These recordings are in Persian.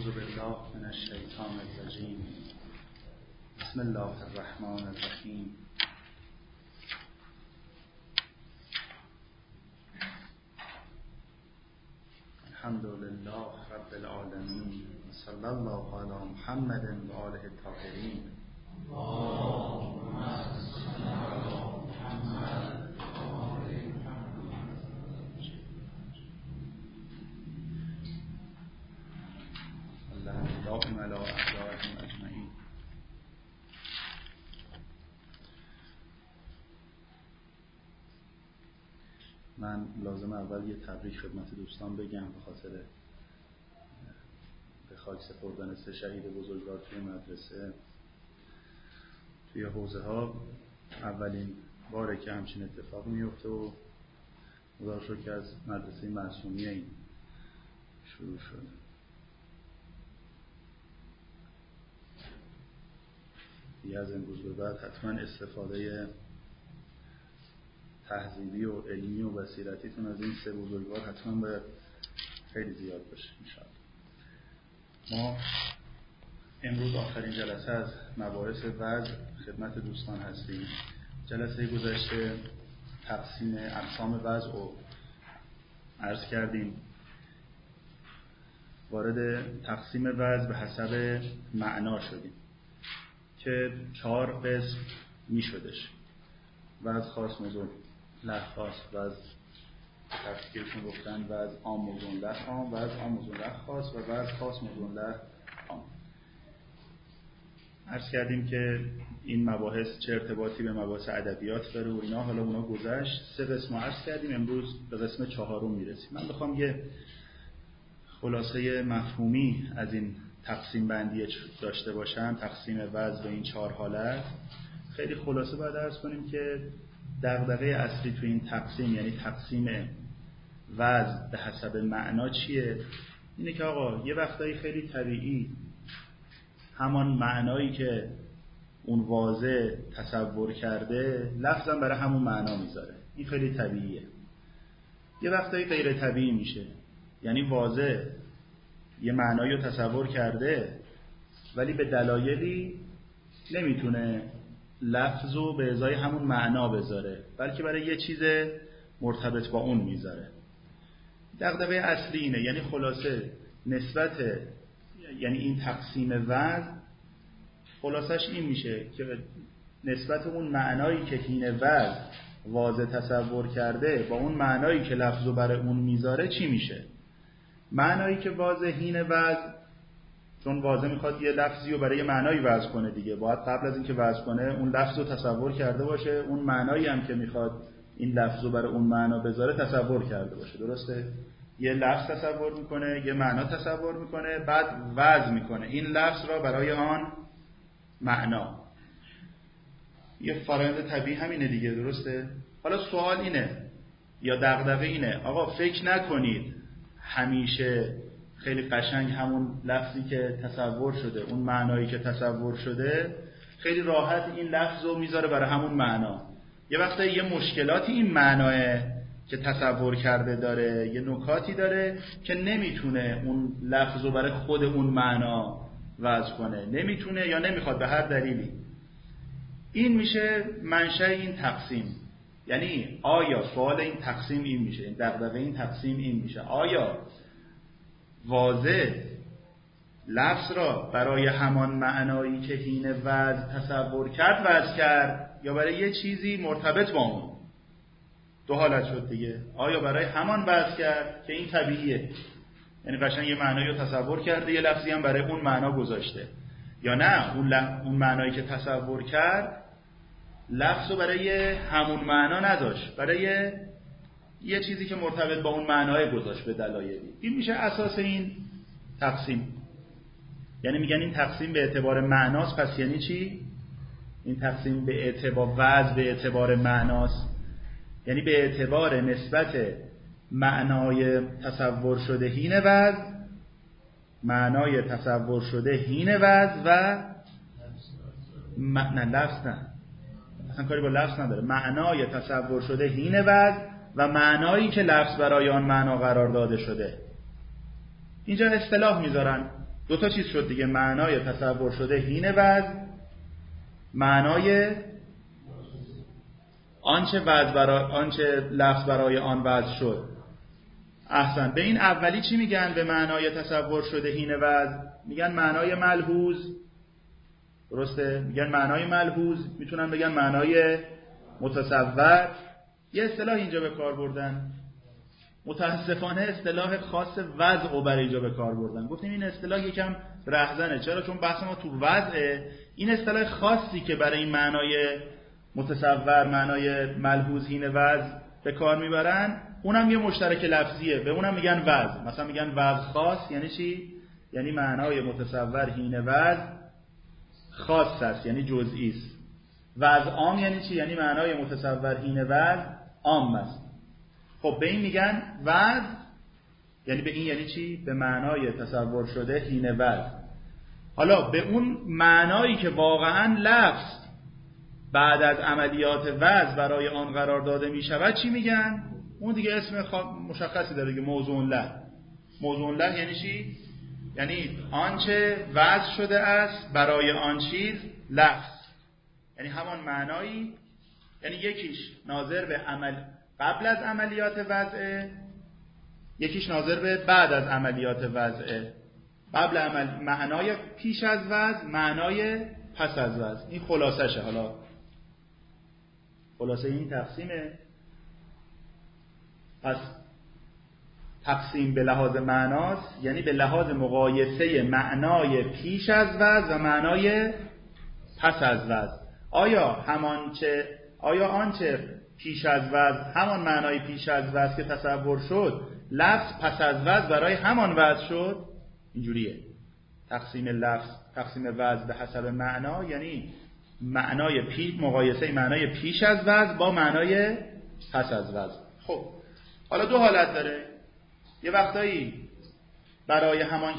اعوذ بالله من الشیطان الرجیم. بسم الله الرحمن الرحیم. الحمد لله رب العالمین. صلی الله علی محمد و آله الطاهرین. اللهم صل علی محمد و آل محمد. اللهم علی اعدائهم اجمعین. من لازم اول یه تبریک خدمت دوستان بگم به خاطر به خاک سپردن 3 شهید بزرگوار توی مدرسه، توی حوزه ها اولین باره که همچین اتفاق میفته و خدا شکر که از مدرسه معصومیه این شروع شد. دیگه از امروز به بعد حتما استفاده تهذیبی و علمی و بصیرتیتون از این 3 بزرگوار حتما باید خیلی زیاد باشه انشاءالله. ما امروز آخرین جلسه از مباحث وضع خدمت دوستان هستیم. جلسه گذشته تقسیم اقسام وضع رو عرض کردیم. وارد تقسیم وضع به حسب معنا شدیم که 4 قسم می شدش: وضع خاص، موضوع له خاص، وضع تفکیرشون گفتن وضع عام، موضوع له عام، وضع عام، موضوع له خاص و وضع خاص، موضوع له عام. عرض کردیم که این مباحث چه ارتباطی به مباحث ادبیات داره و اینا. حالا اونا گذشت. 3 قسم عرض کردیم. امروز به قسم 4 میرسیم. من بخوام یه خلاصه مفهومی از این تقسیم بندی داشته باشم، تقسیم وضع به این 4 حالت، خیلی خلاصه باید عرض کنیم که دغدغه اصلی تو این تقسیم، یعنی تقسیم وضع به حسب معنا چیه؟ اینه که آقا یه وقتایی خیلی طبیعی همان معنایی که اون واضح تصور کرده لفظم برای همون معنا میذاره. این خیلی طبیعیه. یه وقتایی غیر طبیعی میشه، یعنی واضح یه معنایی رو تصور کرده ولی به دلایلی نمیتونه لفظ رو به ازای همون معنا بذاره، بلکه برای یه چیز مرتبط با اون میذاره. دغدغه اصلی اینه، یعنی خلاصه نسبت، یعنی این تقسیم وضع خلاصش این میشه که نسبت اون معنایی که حین وضع واضح تصور کرده با اون معنایی که لفظ رو برای اون میذاره چی میشه. معنایی که واضح حین وضع، چون واضح میخواد یه لفظی رو برای معنایی وضع کنه دیگه، باید قبل از اینکه وضع کنه اون لفظ رو تصور کرده باشه، اون معنایی هم که میخواد این لفظ رو برای اون معنا بذاره تصور کرده باشه. درسته؟ یه لفظ تصور میکنه، یه معنا تصور میکنه، بعد وضع میکنه این لفظ را برای آن معنا. یه فرآیند طبیعی همینه دیگه. درسته؟ حالا سوال اینه یا دغدغه اینه، آقا فکر نکنید همیشه خیلی قشنگ همون لفظی که تصور شده، اون معنایی که تصور شده، خیلی راحت این لفظ رو میذاره برای همون معنا. یه وقتا یه مشکلاتی این معناه که تصور کرده داره، یه نکاتی داره که نمیتونه اون لفظ رو برای خود اون معنا وضع کنه، نمیتونه یا نمیخواد به هر دلیلی. این میشه منشأ این تقسیم. یعنی آیا سوال این تقسیم این میشه، این دغدغه این تقسیم این میشه، آیا واضح لفظ را برای همان معنایی که حین وضع تصور کرد وضع کرد یا برای یه چیزی مرتبط با اون؟ 2 حالت شد دیگه. آیا برای همان وضع کرد که این طبیعیه، یعنی قشنگ یه معنایی رو تصور کرده، یه لفظی هم برای اون معنا گذاشته، یا نه اون معنایی که تصور کرد لفظ رو برای همون معنا نذاشت، برای یه چیزی که مرتبط با اون معنای گذاشت به دلایلی. این میشه اساس این تقسیم. یعنی میگن این تقسیم به اعتبار معناست. پس یعنی چی؟ این تقسیم به اعتبار وضع به اعتبار معناست، یعنی به اعتبار نسبت معنای تصور شده حین وضع، معنای تصور شده حین وضع و نه لفظ نه، اصلا کاری با لفظ نداره. معنای تصور شده حین وضع و معنایی که لفظ برای آن معنا قرار داده شده. اینجا اصطلاح میذارن دو تا چیز شد دیگه، معنای تصور شده حین وضع، معنای آنچه لفظ برای آن وضع شد. احسن. به این اولی چی میگن؟ به معنای تصور شده حین وضع میگن معنای ملحوظ. درسته؟ میگن معنای ملحوظ، میتونن بگن معنای متصور. یه اصطلاح اینجا به کار بردن، متاسفانه اصطلاح خاص وضع رو برای اینجا به کار بردن. گفتیم این اصطلاح یکم رهزنه. چرا؟ چون بحث ما تو وضعه. این اصطلاح خاصی که برای این معنای متصور، معنای ملحوظ حین وضع به کار میبرن، اونم یه مشترک لفظیه، به اونم میگن وضع. مثلا میگن وضع خاص یعنی چی؟ یعنی معنای متصور حین وضع خاص است، یعنی جزئی است. وضع عام یعنی چی؟ یعنی معنای متصور حین وضع عام است. خب به این میگن وضع، یعنی به این یعنی چی؟ به معنای تصور شده حین وضع. حالا به اون معنایی که واقعا لفظ بعد از عملیات وضع برای آن قرار داده می شود چی میگن؟ اون دیگه اسم مشخصی داره دیگه، موضوع له. موضوع له یعنی چی؟ یعنی آنچه وضع شده است برای آن چیز لفظ، یعنی همان معنایی، یعنی یکیش ناظر به عمل قبل از عملیات وضعه، یکیش ناظر به بعد از عملیات وضعه. قبل عمل معنای پیش از وضع، معنای پس از وضع. این خلاصشه. حالا خلاصه این تقسیمه. پس تقسیم به لحاظ معناست، یعنی به لحاظ مقایسه معنای پیش از وضع و معنای پس از وضع. آیا آنچه پیش از وضع همان معنای پیش از وضع که تصور شد، لفظ پس از وضع برای همان وضع شد؟ اینجوریه. تقسیم لفظ، تقسیم وضع به حسب معنا، یعنی معنای مقایسه معنای پیش از وضع با معنای پس از وضع. خب حالا دو حالت داره. یه وقتایی برای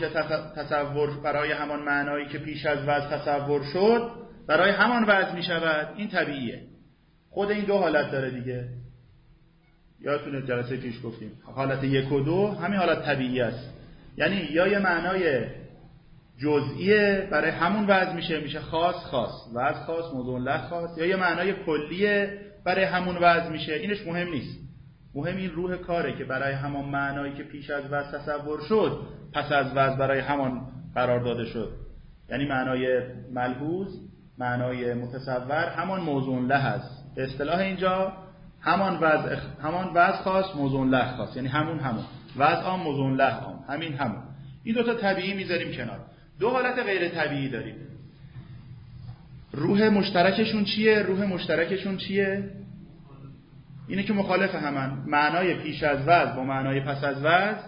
همان معنایی که پیش از وضع تصور شد برای همان وضع می شود. این طبیعیه. خود این دو حالت داره دیگه. یادتونه جلسه پیش گفتیم حالت 1 و 2 همین حالت طبیعی است. یعنی یا یه معنای جزئیه برای همون وضع میشه خاص، وضع خاص، موضوع له خاص، یا یه معنای کلیه برای همون وضع میشه. اینش مهم نیست. مهم این روح کاره که برای همان معنایی که پیش از وضع تصور شد پس از وضع برای همان قرار داده شد. یعنی معنای ملحوظ، معنای متصور همان موضوع له است. به اصطلاح اینجا همان وضع خاص، موضوع له خاص، یعنی همون وضع عام، موضوع له عام، همون. این دوتا طبیعی میذاریم کنار. دو حالت غیر طبیعی داریم. روح مشترکشون چیه؟ اینه که مخالف همن. معنای پیش از وضع با معنای پس از وضع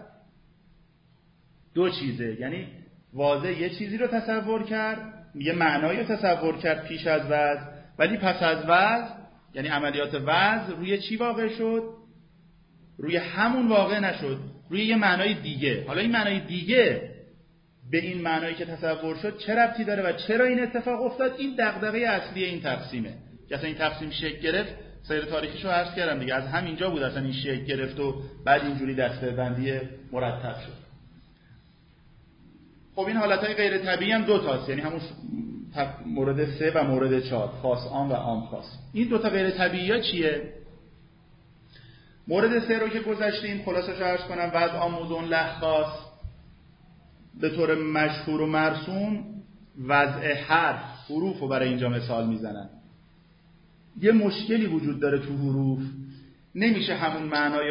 دو چیزه. یعنی واضح یه چیزی رو تصور کرد، یه معنایی رو تصور کرد پیش از وضع، ولی پس از وضع یعنی عملیات وضع روی چی واقع شد؟ روی همون واقع نشد، روی یه معنای دیگه. حالا این معنای دیگه به این معنایی که تصور شد چه ربطی داره و چرا این اتفاق افتاد؟ این دغدغه اصلی این تقسیمه. که اصلا این تقسیم شکل گرفت، سیر تاریخیشو عرض کردم دیگه، از همینجا بود اصلا این شکل گرفت و بعد اینجوری دسته‌بندی مرتب شد. خب این حالتهای غیر طبیعی هم دو تاست، یعنی همون مورد 3 و مورد 4، خاص عام و عام خاص. این دو تا غیر طبیعی‌ها چیه؟ مورد 3 رو که گذاشتیم خلاصش عرض کنم، وضع عام، موضوع له خاص. به طور مشهور و مرسوم وضع حروف رو برای اینجا مثال میزنن. یه مشکلی وجود داره تو حروف، نمیشه همون معنای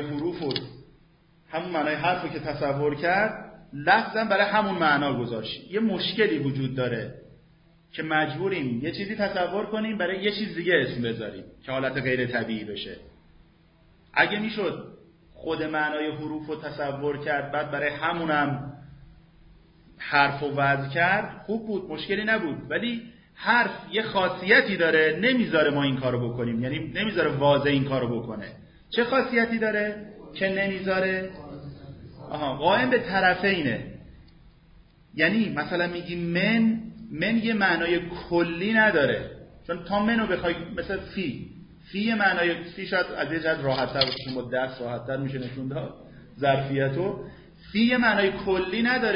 حرف رو که تصور کرد لفظاً برای همون معنا گذاشت. یه مشکلی وجود داره که مجبوریم یه چیزی تصور کنیم برای یه چیز دیگه اسم بذاریم که حالت غیر طبیعی بشه. اگه میشد خود معنای حروف رو تصور کرد بعد برای همونم حرف رو وضع کرد، خوب بود، مشکلی نبود. ولی حرف یه خاصیتی داره نمیذاره ما این کارو بکنیم، یعنی نمیذاره واضح این کارو بکنه. چه خاصیتی داره که نمیذاره؟ قائم به طرفینه. یعنی مثلا میگیم من یه معنای کلی نداره، چون تا منو بخوای مثلا فی یه معنای، فی شاید از یه جد راحت‌تر باشه، با دست راحت‌تر میشه نشون داد ظرفیتو. فی یه معنای کلی نداره،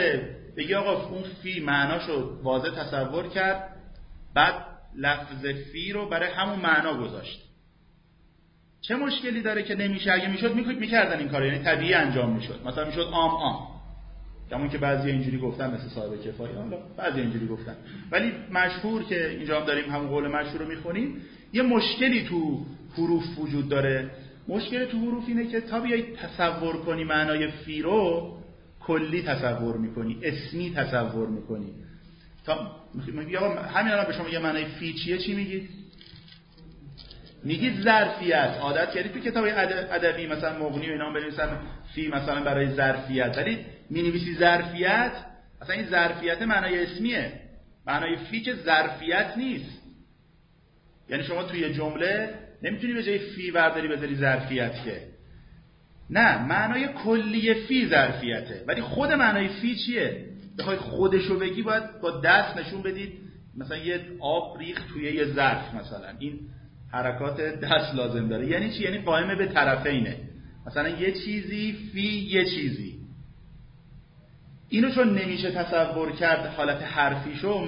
بگی آقا اون فی معناشو واضح تصور کرد، بعد لفظ فی رو برای همون معنا گذاشت. چه مشکلی داره که نمیشه؟ اگه میشد میکردن این کارو، یعنی طبیعی انجام میشد. مثلا میشد عام، همون که بعضی اینجوری گفتن مثل صاحب کفایه، حالا بعضی اینجوری گفتن، ولی مشهور که اینجا هم داریم همون قول مشهور رو میخونیم. یه مشکلی تو حروف وجود داره. مشکل تو حروف اینه که تا بیای تصور کنی معنای فی رو کلی تصور میکنی، اسمی تصور میکنی. تا میگی آقا همین الان به شما یه معنای فی چیه، چی میگید؟ میگید ظرفیت. عادت کردید تو کتاب ادبی مثلا مغنی و اینا هم بنویسن فی مثلا برای ظرفیت، ولی مینویسی ظرفیت، اصلا این ظرفیت معنای اسمیه. معنای فی که ظرفیت نیست. یعنی شما توی جمله نمیتونی به جای فی برداری بذاری ظرفیت که. نه، معنای کلی فی ظرفیته، ولی خود معنای فی چیه؟ بخوای خودشو بگی باید با دست نشون بدید. مثلا یه آب ریخت توی یه ظرف، مثلا این حرکات دست لازم داره. یعنی چی؟ یعنی قائم به طرفینه. مثلا یه چیزی فی یه چیزی. اینو چون نمیشه تصور کرد حالت حرفیشو،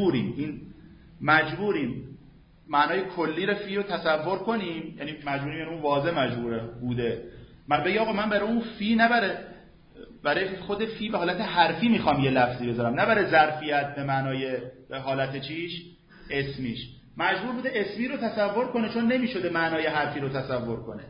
مجبوریم معنای کلی رو فی رو تصور کنیم. یعنی مجبوریم، یعنی اون واضح مجبوره بوده. من بگم آقا من برای اون فی، نه برای خود فی به حالت حرفی میخوام یه لفظی بذارم، نه برای ظرفیت به معنای به حالت چیش اسمیش. مجبور بوده اسمی رو تصور کنه چون نمیشده معنای حرفی رو تصور کنه.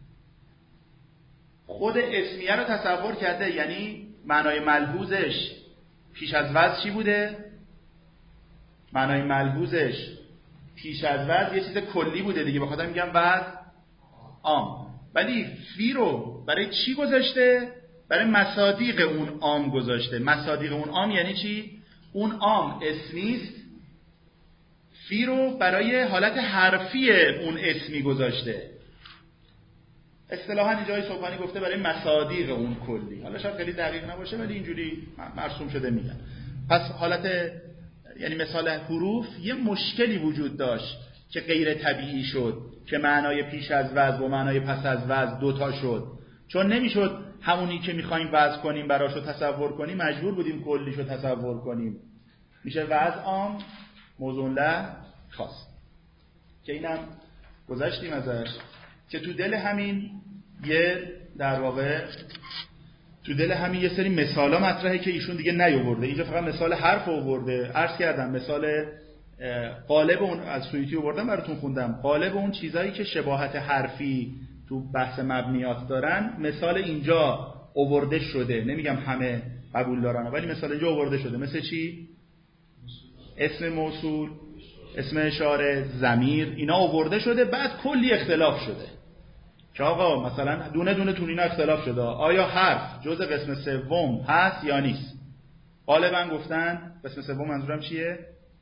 خود اسمیه رو تصور کرده، یعنی معنای ملحوظش پیش از وضع چی بوده؟ معنای ملحوظش پیش از وضع یه چیز کلی بوده دیگه، بخاطر میگم وضع عام. ولی فی رو برای چی گذاشته؟ برای مصادیق اون عام گذاشته. مصادیق اون عام یعنی چی؟ اون عام اسمیست، فی رو برای حالت حرفی اون اسمی گذاشته. اصطلاحاً جای سبحانی گفته برای مصادیق اون کلی. حالا شاید خیلی دقیق نباشه ولی اینجوری مرسوم شده میگن. پس حالت، یعنی مثال حروف یه مشکلی وجود داشت که غیر طبیعی شد، که معنای پیش از وضع و معنای پس از وضع دوتا شد. چون نمیشد همونی که میخوایم وضع کنیم براشو تصور کنیم، مجبور بودیم کلیشو تصور کنیم. میشه وضع عام، موضوع له خاص، که اینم گذشتیم ازش. که تو دل همین در واقع تو دل همین یه سری مثالا مطرحه که ایشون دیگه نیاورده. اینجا فقط مثال حرف آورده. عرض کردم مثال قالب اون از سویتی آوردم براتون خوندم. قالب اون چیزایی که شباهت حرفی تو بحث مبنیات دارن، مثال اینجا آورده شده. نمیگم همه قبول دارن، ولی مثال اینجا آورده شده. مثل چی؟ اسم موصول، اسم اشاره، ضمیر، اینا آورده شده. بعد کلی اختلاف شده که آقا مثلا دونه دونه تو اینا اختلاف شده. آیا حرف جزء قسم سوم هست یا نیست؟ غالبا گفتن قسم سوم منظورم چیه؟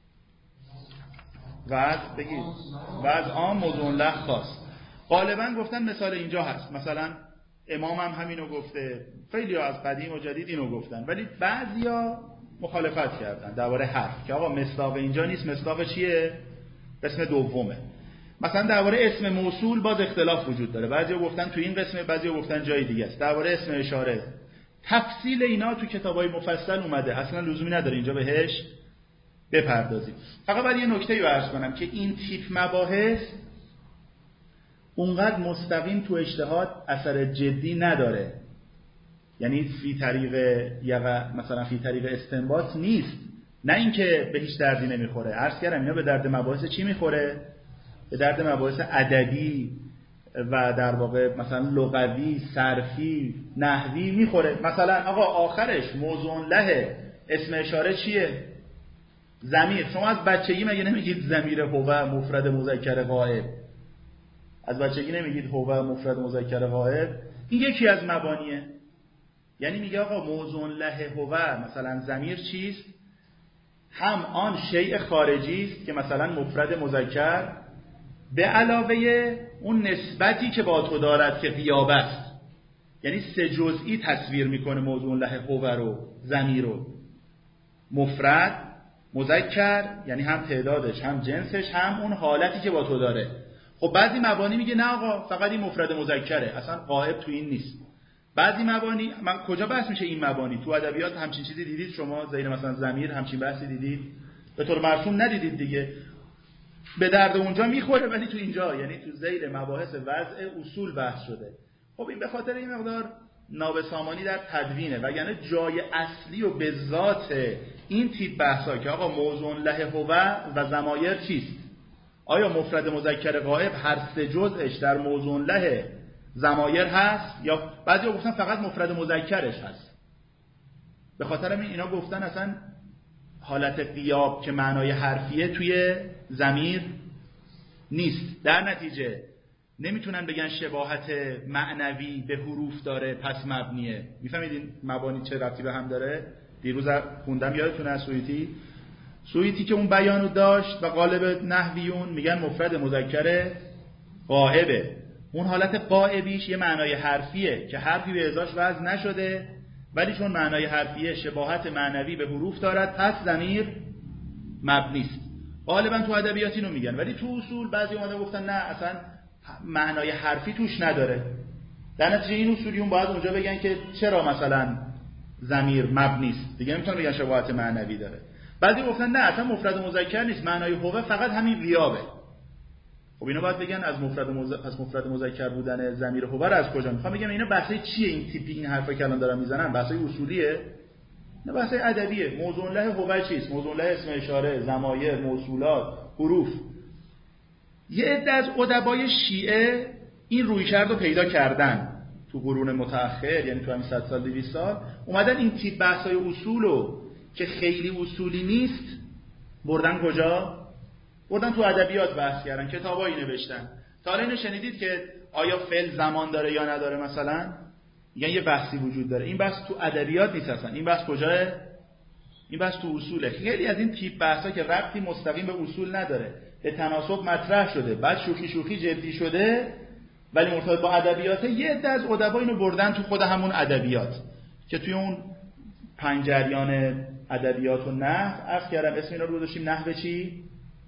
وضع. بگید وضع عام، موضوع له خاص. غالبا گفتن مثال اینجا هست. مثلا امام هم همینو گفته، خیلی ها از قدیم و جدید اینو گفتن، ولی بعضیا مخالفت کردن درباره حرف که آقا مصداق اینجا نیست، مصداق چیه؟ قسم دومه. مثلا درباره اسم موصول باز اختلاف وجود داره. بعضیا گفتن تو این قسمه، بعضیا گفتن جای دیگه است. درباره اسم اشاره تفصیل اینا تو کتابای مفصل اومده، اصلا لزومی نداره اینجا بهش بپردازیم. فقط باید یه نکته‌ای عرض کنم که این تیپ مباحث اونقدر مستقیم تو اجتهاد اثر جدی نداره. یعنی مثلا فی طریق استنباط نیست، نه اینکه به هیچ دردی نمیخوره. عرض کردم اینا به درد مباحث چی میخوره؟ به درد مباحث ادبی و در واقع مثلا لغوی، صرفی، نحوی میخوره. مثلا آقا آخرش موضوع له اسم اشاره چیه؟ ضمیر. شما از بچگی مگه نمیگید ضمیر هو مفرد مذکر غائب؟ از بچگی نمیگید هو مفرد مذکر غائب؟ این یکی از مبانیه. یعنی میگه آقا موضوع له هو مثلا ضمیر چیست؟ هم آن شیء خارجی است که مثلا مفرد مذکر به علاوه اون نسبتی که با تو دارد که غیاب است. یعنی سه جزئی تصویر میکنه موضوع له هو رو، ضمیر رو. مفرد مذکر یعنی هم تعدادش، هم جنسش، هم اون حالتی که با تو داره. خب بعضی مبانی میگه نه آقا فقط این مفرد مذکره، اصلا غائب تو این نیست. بعضی مبانی من کجا بحث میشه این مبانی؟ تو ادبیات همچین چیزی دیدید شما؟ ذیل مثلا ضمیر همچین بحثی دیدید؟ به طور مرسوم ندیدید دیگه. به درد اونجا میخوره، ولی تو اینجا یعنی تو ذیل مباحث وضع اصول بحث شده. خب این به خاطر این مقدار نابسامانی در تدوینه، وگرنه جای اصلی و به ذات این تیپ بحثا که آقا موضوع له هو و ضمایر چیست؟ آیا مفرد مذکر غائب هر سه جزءش در موضوع له ضمایر هست یا بعضیا گفتن فقط مفرد مذکرش هست؟ به خاطر همین اینا گفتن اصلا حالت غیاب که معنای حرفیه توی ضمیر نیست. در نتیجه نمیتونن بگن شباهت معنوی به حروف داره پس مبنیه. میفهمید این مبانی چه ربطی به هم داره؟ دیروز خوندم یادتونه از سویتی که اون بیانو داشت و غالب نحویون میگن مفرد مذکر غائبه. اون حالت غائبیش یه معنای حرفیه که حرفی به ازاش وضع نشده، ولی چون معنای حرفیه شباهت معنوی به حروف دارد پس ضمیر مبنیست. غالبا تو ادبیات اینو میگن، ولی تو اصول بعضی اومدن گفتن نه اصلا معنای حرفی توش نداره. در نتیجه این اصولیون باید اونجا بگن که چرا مثلا ضمیر مبنیست، دیگه نمیتونن بگن شباهت معنوی داره. بعضی گفتن نه اصلا مفرد مذکر نیست، معنای هو فقط همین غیابه. خب اینا باید بگن از مفرد مذکر بودن ضمیر هو رو از کجا میخوام بگم؟ اینا بحثای چیه؟ این تیپی این حرفا که الان دارن میزنن بحثای اصولیه؟ نه بحثای ادبیه. موضوع له هو چیست؟ موضوع له اسم اشاره، ضمایر، موصولات، حروف. یه عده از ادبای شیعه این رویکرد رو پیدا کردن تو قرون متأخر، یعنی تو همین 100 سال 200 سال اومدن این تیپ بحثای اصولو که خیلی اصولی نیست بردن کجا؟ بردن تو ادبیات بحث کردن، کتابایی نوشتن. تا حالا اینو شنیدید که آیا فعل زمان داره یا نداره؟ مثلا میگن یه بحثی وجود داره. این بحث تو ادبیات نیست اصلا. این بحث کجاه؟ این بحث تو اصوله. خیلی از این تیپ بحثا که ربطی مستقیم به اصول نداره، به تناسب مطرح شده، بعد شوخی جدی شده، ولی مرتبط با ادبیات. یه عده از ادبا اینو بردن تو خود همون ادبیات که توی اون 5 جریان ادبیات و نحو عرض کردم اسم اینا رو گذاشتیم نحو چی؟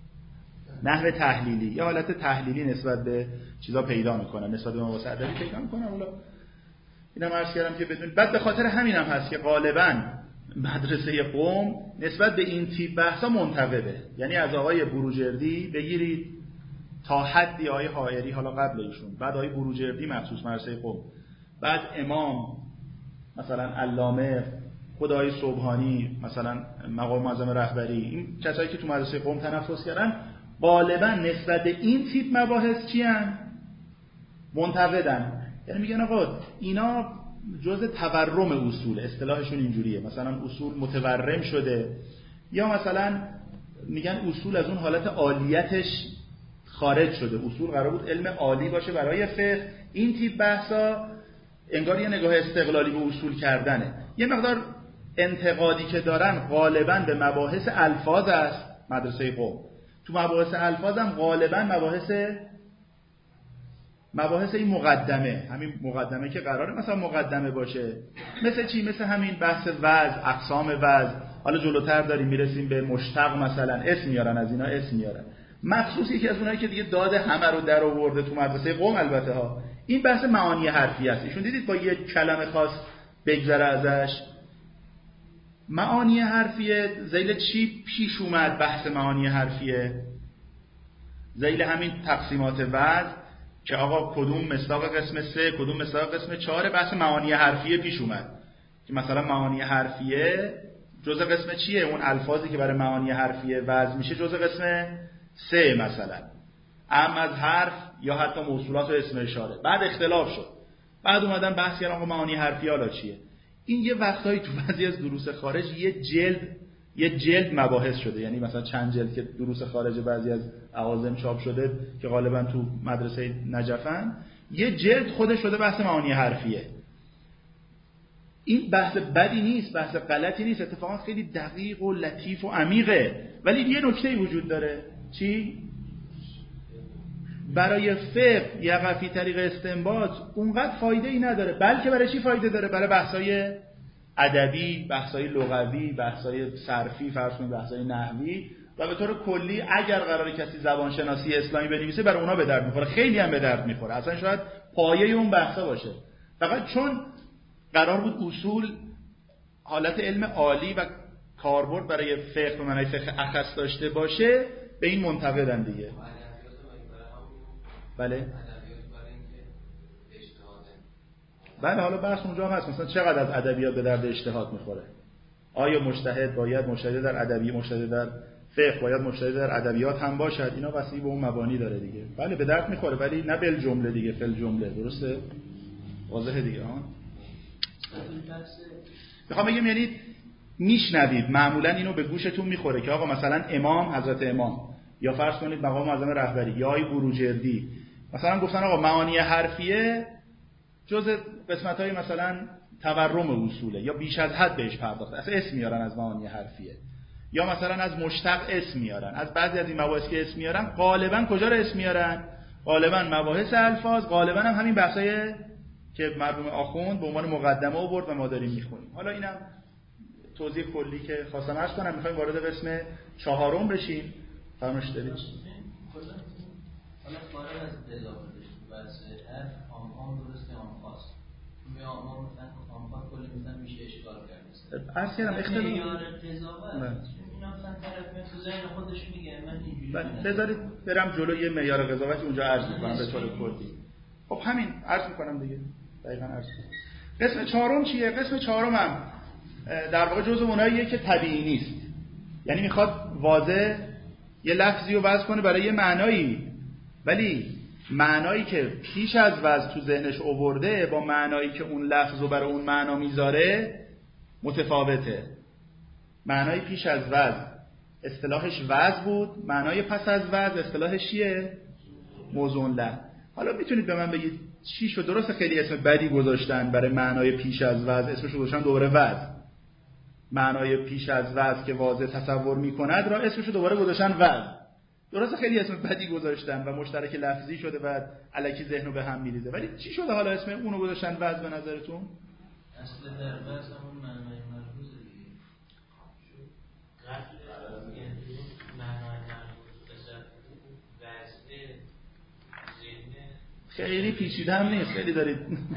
نحو تحلیلی. یه حالت تحلیلی نسبت به چیزا پیدا میکنن، نسبت به مباحث ادبی پیدا میکنن. حالا اینم عرض کردم که بدونید. بعد به خاطر همینم هست که غالباً مدرسه قم نسبت به این تیپ بحثا منتقده. یعنی از آقای بروجردی بگیرید تا حدی آقای حائری، حالا قبل ایشون، بعد آقای بروجردی مخصوص مدرسه قم، بعد امام مثلا علامه، خود آقای سبحانی مثلا مقام معظم رهبری، این کسایی که تو مدرسه قم تنفس کردن غالبا نسبت به این تیپ مباحث چی ان؟ منتقدن. یعنی میگن آقا اینا جزء تورم اصول، اصطلاحشون اینجوریه، مثلا اصول متورم شده، یا مثلا میگن اصول از اون حالت عالیتش خارج شده، اصول قرار بود علم عالی باشه برای فقه. این تیپ بحثا انگار یه نگاه استقلالی به اصول کردنه. یه مقدار انتقادی که دارن غالبا به مباحث الفاظ است مدرسه قم. تو مباحث الفاظ هم غالبا مباحث این مقدمه، همین مقدمه که قراره مثلا مقدمه باشه، مثل چی؟ مثل همین بحث وضع، اقسام وضع. حالا جلوتر داریم میرسیم به مشتق مثلا، اسم میارن، از اینا اسم میارن. مخصوص یکی از اونایی که دیگه داد همه رو در آورده تو مدرسه قم البته ها، این بحث معانی حرفی است. ایشون دیدید با یه کلمه خاص بگذره ازش. معانی حرفیه ذیل چی پیش اومد؟ بحث معانی حرفیه ذیل همین تقسیمات وضع که آقا کدوم مصداق قسم 3 کدوم مصداق قسم 4، بحث معانی حرفیه پیش اومد که مثلا معانی حرفیه جزء قسم چیه؟ اون الفاظی که برای معانی حرفیه وضع میشه جزء قسم 3 مثلا، اما از حرف یا حتی موصولات و اسم اشاره. بعد اختلاف شد، بعد اومدن بحث کردن معانی حرفیه حالا چیه. این یه وقتایی تو بعضی از دروس خارج یه جلد مباحث شده، یعنی مثلا چند جلد که دروس خارج بعضی از اعاظم چاپ شده که غالبا تو مدرسه نجفن، یه جلد خودش شده بحث معانی حرفیه. این بحث بدی نیست، بحث غلطی نیست، اتفاقا خیلی دقیق و لطیف و عمیقه، ولی یه نکته‌ای وجود داره. چی؟ برای فقه یا فی طریق استنباط اونقدر فایده ای نداره، بلکه برای چی فایده داره؟ برای بحث‌های ادبی، بحث‌های لغوی، بحث‌های صرفی، فرض کنید بحث‌های نحوی، و به طور کلی اگر قراره کسی زبانشناسی اسلامی بنویسه برای اونا به درد می‌خوره، خیلی هم به درد می‌خوره. اصلا شاید پایه اون بحثا باشه. فقط چون قرار بود اصول حالت علم عالی و کاربرد برای فقه و معنای فقه اخص داشته باشه، به این منتقدن دیگه. بله بله، حالا بحث اونجا هم هست، مثلا چقدر از ادبیات به درد اجتهاد میخوره. آیا مجتهد باید مجتهد در ادبی، مجتهد در فقه باید مجتهد در ادبیات هم باشد؟ اینا واسه به اون مبانی داره دیگه. بله به درد میخوره، ولی نه بل جمله دیگه، فل جمله. درسته؟ واضحه دیگه ها. میخوام بگم یعنی میشنوید معمولا اینو به گوشتون میخوره که آقا مثلا امام، حضرت امام، یا فرض کنید مقام معظم رهبری یا آقای بروجردی مثلا گفتن آقا معانی حرفیه جزء قسمت‌های مثلا تورم اصوله یا بیش از حد بهش پرداخته، اصلا اسم میارن از معانی حرفیه، یا مثلا از مشتق اسم میارن، از بعضی از این مباحث که اسم میارن غالبا کجا رو اسم میارن؟ غالبا مباحث الفاظ، غالبا هم همین بحثای که مرحوم آخوند به عنوان مقدمه آورد و ما داریم میخونیم. حالا اینم توضیح کلی که خواستم عرض کنم. میخوایم وارد قسم چهارم بشیم. فرمایش دارید؟ حالا فارغ از دلاورش بس عام درسته عام خاص. می عام مثلا عام خاص کلی مثلا میشه اشکال کرد. عرض کردم اختلاف معیار قضاوت اینا مثلا طرف میاد تو ذهن خودش میگه من اینجوری. بذارید برم جلو یه معیار قضاوت اونجا عرض می‌کنم به طور کلی. خب همین عرض می‌کنم دیگه. دقیقاً عرض می‌کنم. قسم چهارم چیه؟ قسم چهارم هم در واقع جزء اوناییه که طبیعی نیست. یعنی میخواد واضح یه لفظی رو وضع کنه برای یه معنایی، ولی معنایی که پیش از وضع تو ذهنش آورده با معنایی که اون لفظ رو برای اون معنا میذاره متفاوته. معنای پیش از وضع اصطلاحش وضع بود، معنای پس از وضع اصطلاحش چیه؟ موضوع له. حالا میتونید به من بگید چی شد؟ درسته خیلی اسم بدی گذاشتن برای معنای پیش از وضع، اسمش رو گذاشتن دوباره وضع. معنای پیش از وضع که واضح تصور میکند را اسمش رو دوباره گذاشتن وضع. درسته خیلی اسم بدی گذاشتن و مشترک لفظی شده و الکی ذهن رو به هم میریزه، ولی چی شده حالا اسم اونو گذاشتن وضع به نظرتون؟ اصل در وضع همون معنای مربوطه دیگه. قبل یعنی معنای مربوط بسر وضع ذهن خیلی پیچیده هم نیست، خیلی دارید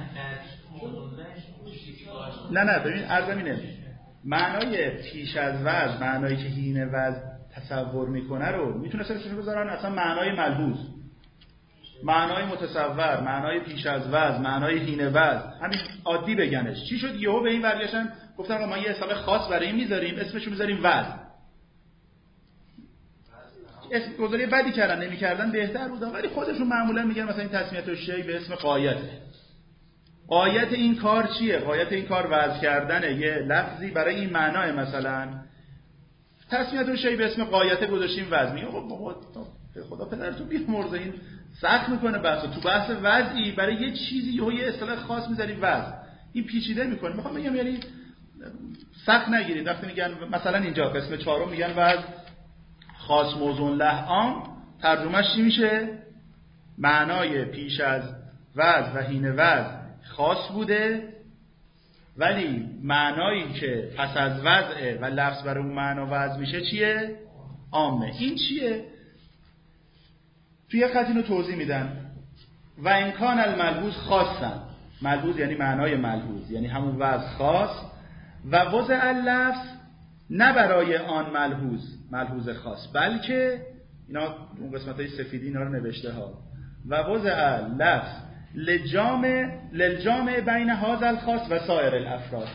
نه ببین عرضم اینه، معنای پیش از وضع، معنایی که حین وضع تصور میکنه رو میتونه اسمش بذارن اصلا معنای ملحوظ، معنای متصور، معنای پیش از وضع، معنای حین وضع، همین عادی بگنش. چی شد یهو به این برگشتن گفتن آقا ما یه اصطلاح خاص برای این میذاریم اسمشو میذاریم وضع. اسم گذاری بدی کردن، نمیکردن بهتر بود، ولی خودشون معمولا میگن مثلا این تسمیه الشیء به اسم غایته. غایت این کار چیه؟ غایت این کار وضع کردن یه لفظی برای این معنای، مثلا تسمیه الشیء به اسم غایته گذاشتیم وضع. میگه بابا خدا پدرتون بیامرزه، این سخت میکنه بحثو. تو بحث وضعی برای یه چیزی یه اصطلاح خاص میذاریم وضع، این پیچیده میکنه. میخوام بگم یعنی سخت نگیرید وقتی میگن مثلا اینجا قسم چهارم میگن وضع خاص موضوع له عام، ترجمهش چی میشه؟ معنای پیش از وضع و حین وضع خاص بوده، ولی معنایی که پس از وضع و لفظ برای اون معنا وضع میشه چیه؟ عامه. این چیه؟ توی یک خط اینو توضیح میدن. و امکان الملحوظ خاصن، ملحوظ یعنی معنای ملحوظ، یعنی همون وضع خاص، و وضع اللفظ نه برای آن ملحوظ خاص، بلکه اینا اون قسمتای سفیدی اینا رو نوشته ها، و وضع اللفظ للجامع بین هذا الخاص و سایر الافراد.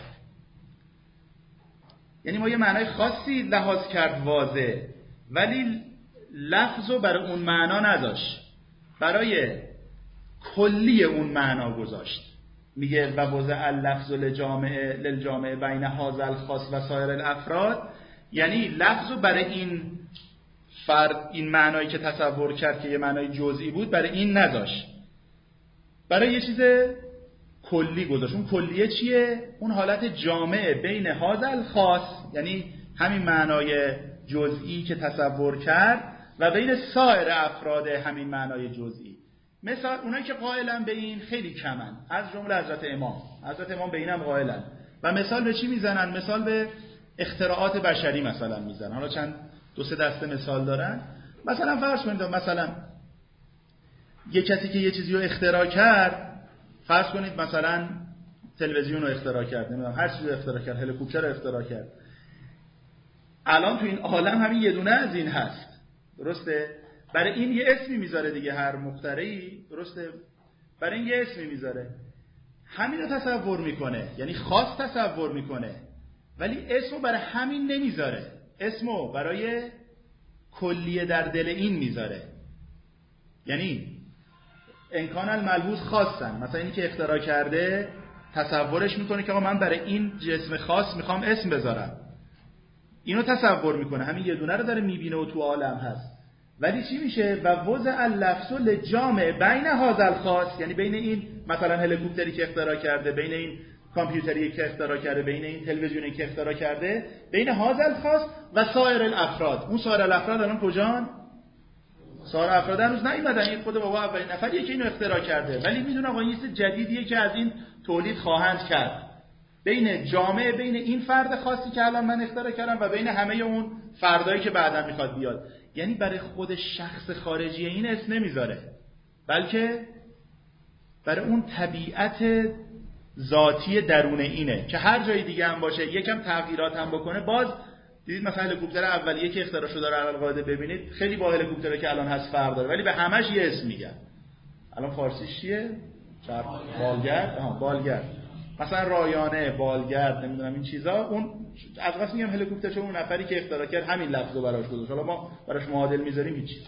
یعنی ما یه معنای خاصی لحاظ کرد واضح، ولی لفظو برای اون معنا نذاشت، برای کلی اون معنا گذاشت. میگه و وضع اللفظ للجامع بین هذا الخاص و سایر الافراد، یعنی لفظو برای این فرد، این معنایی که تصور کرد که یه معنای جزئی بود، برای این نذاشت، برای یه چیز کلی گذاشت. اون کلیه چیه؟ اون حالت جامع بین هذا الخاص، یعنی همین معنای جزئی که تصور کرد، و بین سایر افراد همین معنای جزئی. مثال اونایی که قائلن به این خیلی کمن، از جمله حضرت امام به اینم قائلن. و مثال به چی میزنن؟ مثال به اختراعات بشری مثلا میزنن. حالا چند دو سه دسته مثال دارن. مثلا فرض کنید مثلا یه کسی که یه چیزی رو اختراع کرد، فرض کنید مثلا تلویزیون رو اختراع کرد، نمیدونم هر چیزی رو اختراع کرد، هلیکوپتر رو اختراع کرد. الان تو این عالم همین یه دونه از این هست، درسته؟ برای این یه اسمی میذاره دیگه، هر مخترعی، درسته؟ برای این یه اسمی میذاره، همین رو تصور میکنه، یعنی خاص تصور میکنه، ولی اسمو برای همین نمیذاره، اسمو برای کلیه در دل این میذاره. یعنی امکان الملحوظ خاصن، مثلا اینی که اختراع کرده تصورش میکنه که آقا من برای این جسم خاص میخوام اسم بذارم، اینو تصور میکنه، همین یه دونه رو داره میبینه و تو عالم هست. ولی چی میشه؟ و وضع اللفظ للجامع بین هذا الخاص، یعنی بین این مثلا هلیکوپتری که اختراع کرده، بین این کامپیوتری که اختراع کرده، بین این تلویزیونی که اختراع کرده، بین هذا الخاص و سایر الافراد. اون سایر الافراد الان کجان؟ سایر افراد هنوز نیومدن، این خود بابا اولین نفریه که اینو اختراع کرده، ولی میدونه آقا این چیز جدیدیه که از این تولید خواهند کرد، بین جامعه، بین این فرد خاصی که الان من اختراع کردم و بین همه اون فردایی که بعداً میخواد بیاد. یعنی برای خود شخص خارجی این اسم نمیذاره، بلکه برای اون طبیعت ذاتی درون اینه که هر جای دیگه هم باشه یکم تغییرات هم بکنه. باز دیدید مثلا هلیکوپتر اولیه که اختراع شده رو القاعده ببینید، خیلی با هلیکوپتری که الان هست فرق داره، ولی به همش یه اسم میگن. الان فارسیش چیه؟ بالگرد. بالگرد مثلا، رایانه، بالگرد، نمیدونم این چیزا. اون از قصد میگم هلیکوپتر، چون اون نفری که اختراع کرد همین لفظو براش گذاشت، حالا ما براش معادل میذاریم هیچ.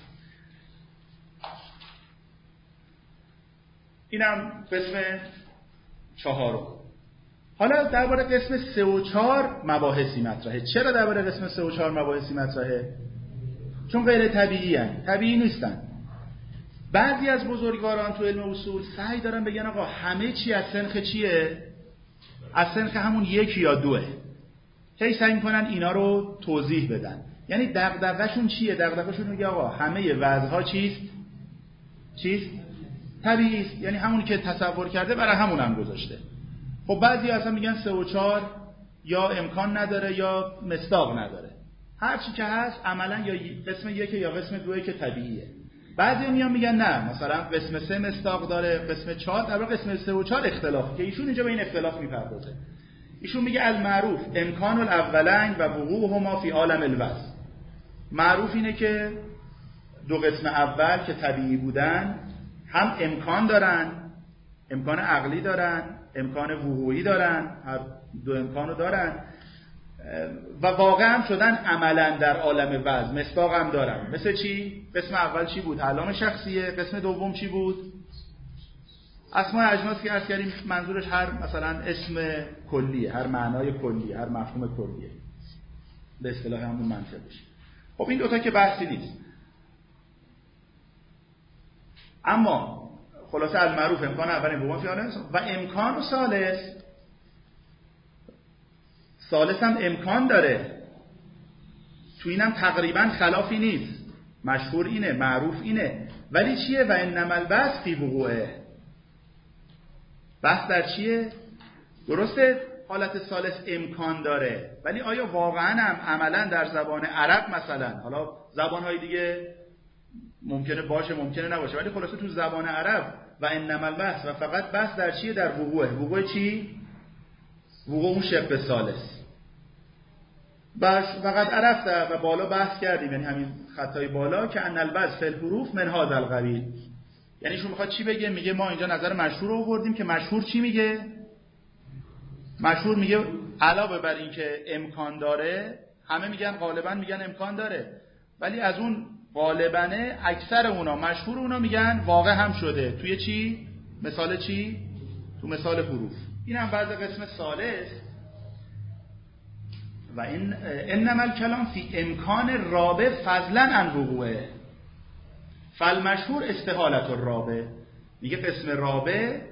اینم قسم 4. حالا درباره قسم 3 و 4 مباحثی مطرحه. چرا درباره قسم 3 و 4 مباحثی مطرحه؟ چون غیر طبیعی هستند، طبیعی نیستن. بعضی از بزرگواران تو علم اصول سعی دارن بگن آقا همه چی از سنخ چیه؟ از سنخ همون 1 یا 2. هی سعی میکنن اینا رو توضیح بدن. یعنی دغدغه‌شون چیه؟ دغدغه‌شون میگه آقا همه وضع‌ها چیست؟ طبیعی است. یعنی همونی که تصور کرده برای همون هم گذاشته. خب بعضی اصلا میگن 3 و 4 یا امکان نداره یا مصداق نداره. هر چی که هست عملاً یا قسم 1 یا قسم 2 که طبیعیه. بعضی میگن نه، مثلا قسم 3 مصداق داره، قسم 4 در واقع قسم 3 و 4 اختلاف، که ایشون اینجا به این اختلاف میپردازه. ایشون میگه المعروف امکان الاولین و وقوعهما فی عالم الوضع. معروف اینه که دو قسم اول که طبیعی بودن هم امکان دارن، امکان عقلی دارن، امکان وقوعی دارن، هر دو امکانو دارن و واقع هم شدن عملا در عالم وضع، مصداق هم دارن. مثل چی؟ قسم اول چی بود؟ علام شخصیه. قسم دوم چی بود؟ اسماء اجناس که عرض کردیم منظورش هر مثلا اسم کلیه، هر معنای کلیه، هر مفهوم کلیه، به اصطلاح همون منطقش. خب این دوتا که بحثی نیست. اما خلاصه المعروف امکان اول دوم فیانه و امکان ثالث هم امکان داره. تو اینم تقریبا خلافی نیست. مشهور اینه، معروف اینه، ولی چیه؟ و انما البحث فی وقوعه. بحث در چیه؟ درسته حالت ثالث امکان داره، ولی آیا واقعا هم عملا در زبان عرب مثلا، حالا زبانهای دیگه ممکنه باشه ممکنه نباشه، ولی خلاصه تو زبان عرب و انما البحث و فقط بحث در چیه؟ در وقوعه. وقوع چی؟ وقوع اون شق ثالث. بس فقط عرفت و بالا بحث کردیم، یعنی همین خطای بالا که ان البعض فی الحروف من هذا القبیل. یعنی شون میخواد چی بگه؟ میگه ما اینجا نظر مشهور رو آوردیم که مشهور چی میگه؟ مشهور میگه علاوه بر این که امکان داره، همه میگن غالبا میگن امکان داره، ولی از اون غالبنه اکثر اونا، مشهور اونا میگن واقع هم شده. توی چی؟ مثال چی؟ تو مثال حروف. این هم بعض قسم ثالث. و انما الکلام فی امکان رابع فضلا عن وقوعه فالمشهور استحالت الرابع. میگه قسم رابع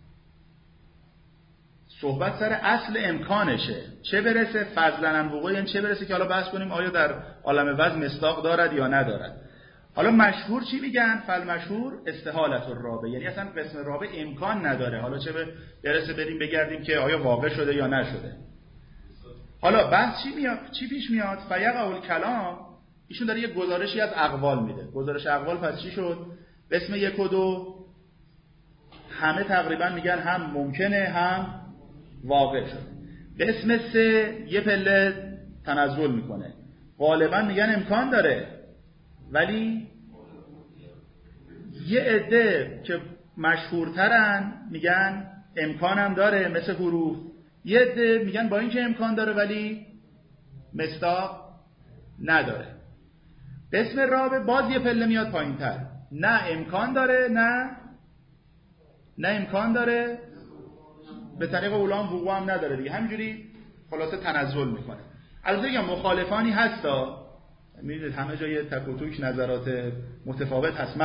صحبت سر اصل امکانشه، چه برسه فضلا عن وقوعه، یعنی چه برسه که حالا بحث کنیم آیا در عالم وضع مصداق دارد یا ندارد. حالا مشهور چی میگن؟ فالمشهور استحالت الرابع، یعنی اصلا قسم رابع امکان نداره، حالا چه برسه بریم بگردیم که آیا واقع شده یا نشده. حالا بحث چی پیش میاد؟ فیقع الکلام. ایشون داره یه گزارشی از اقوال میده. گزارش اقوال پس چی شد؟ قسم 1 و 2 همه تقریبا میگن هم ممکنه هم واقع شده. قسم 3 یه پله تنزل میکنه، غالبا میگن امکان داره، ولی یه عده که مشهورترن میگن امکانم داره مثل حروف، یه عده میگن با اینکه امکان داره ولی مصداق نداره. قسم رابع باز یه پله میاد پایین‌تر، نه امکان داره نه امکان داره، به طریق اولام وقوع هم نداره دیگه، همینجوری خلاصه تنزل میکنه. البته میگم مخالفانی هستا، میدونید همه جای تک و توک نظرات متفاوت هست.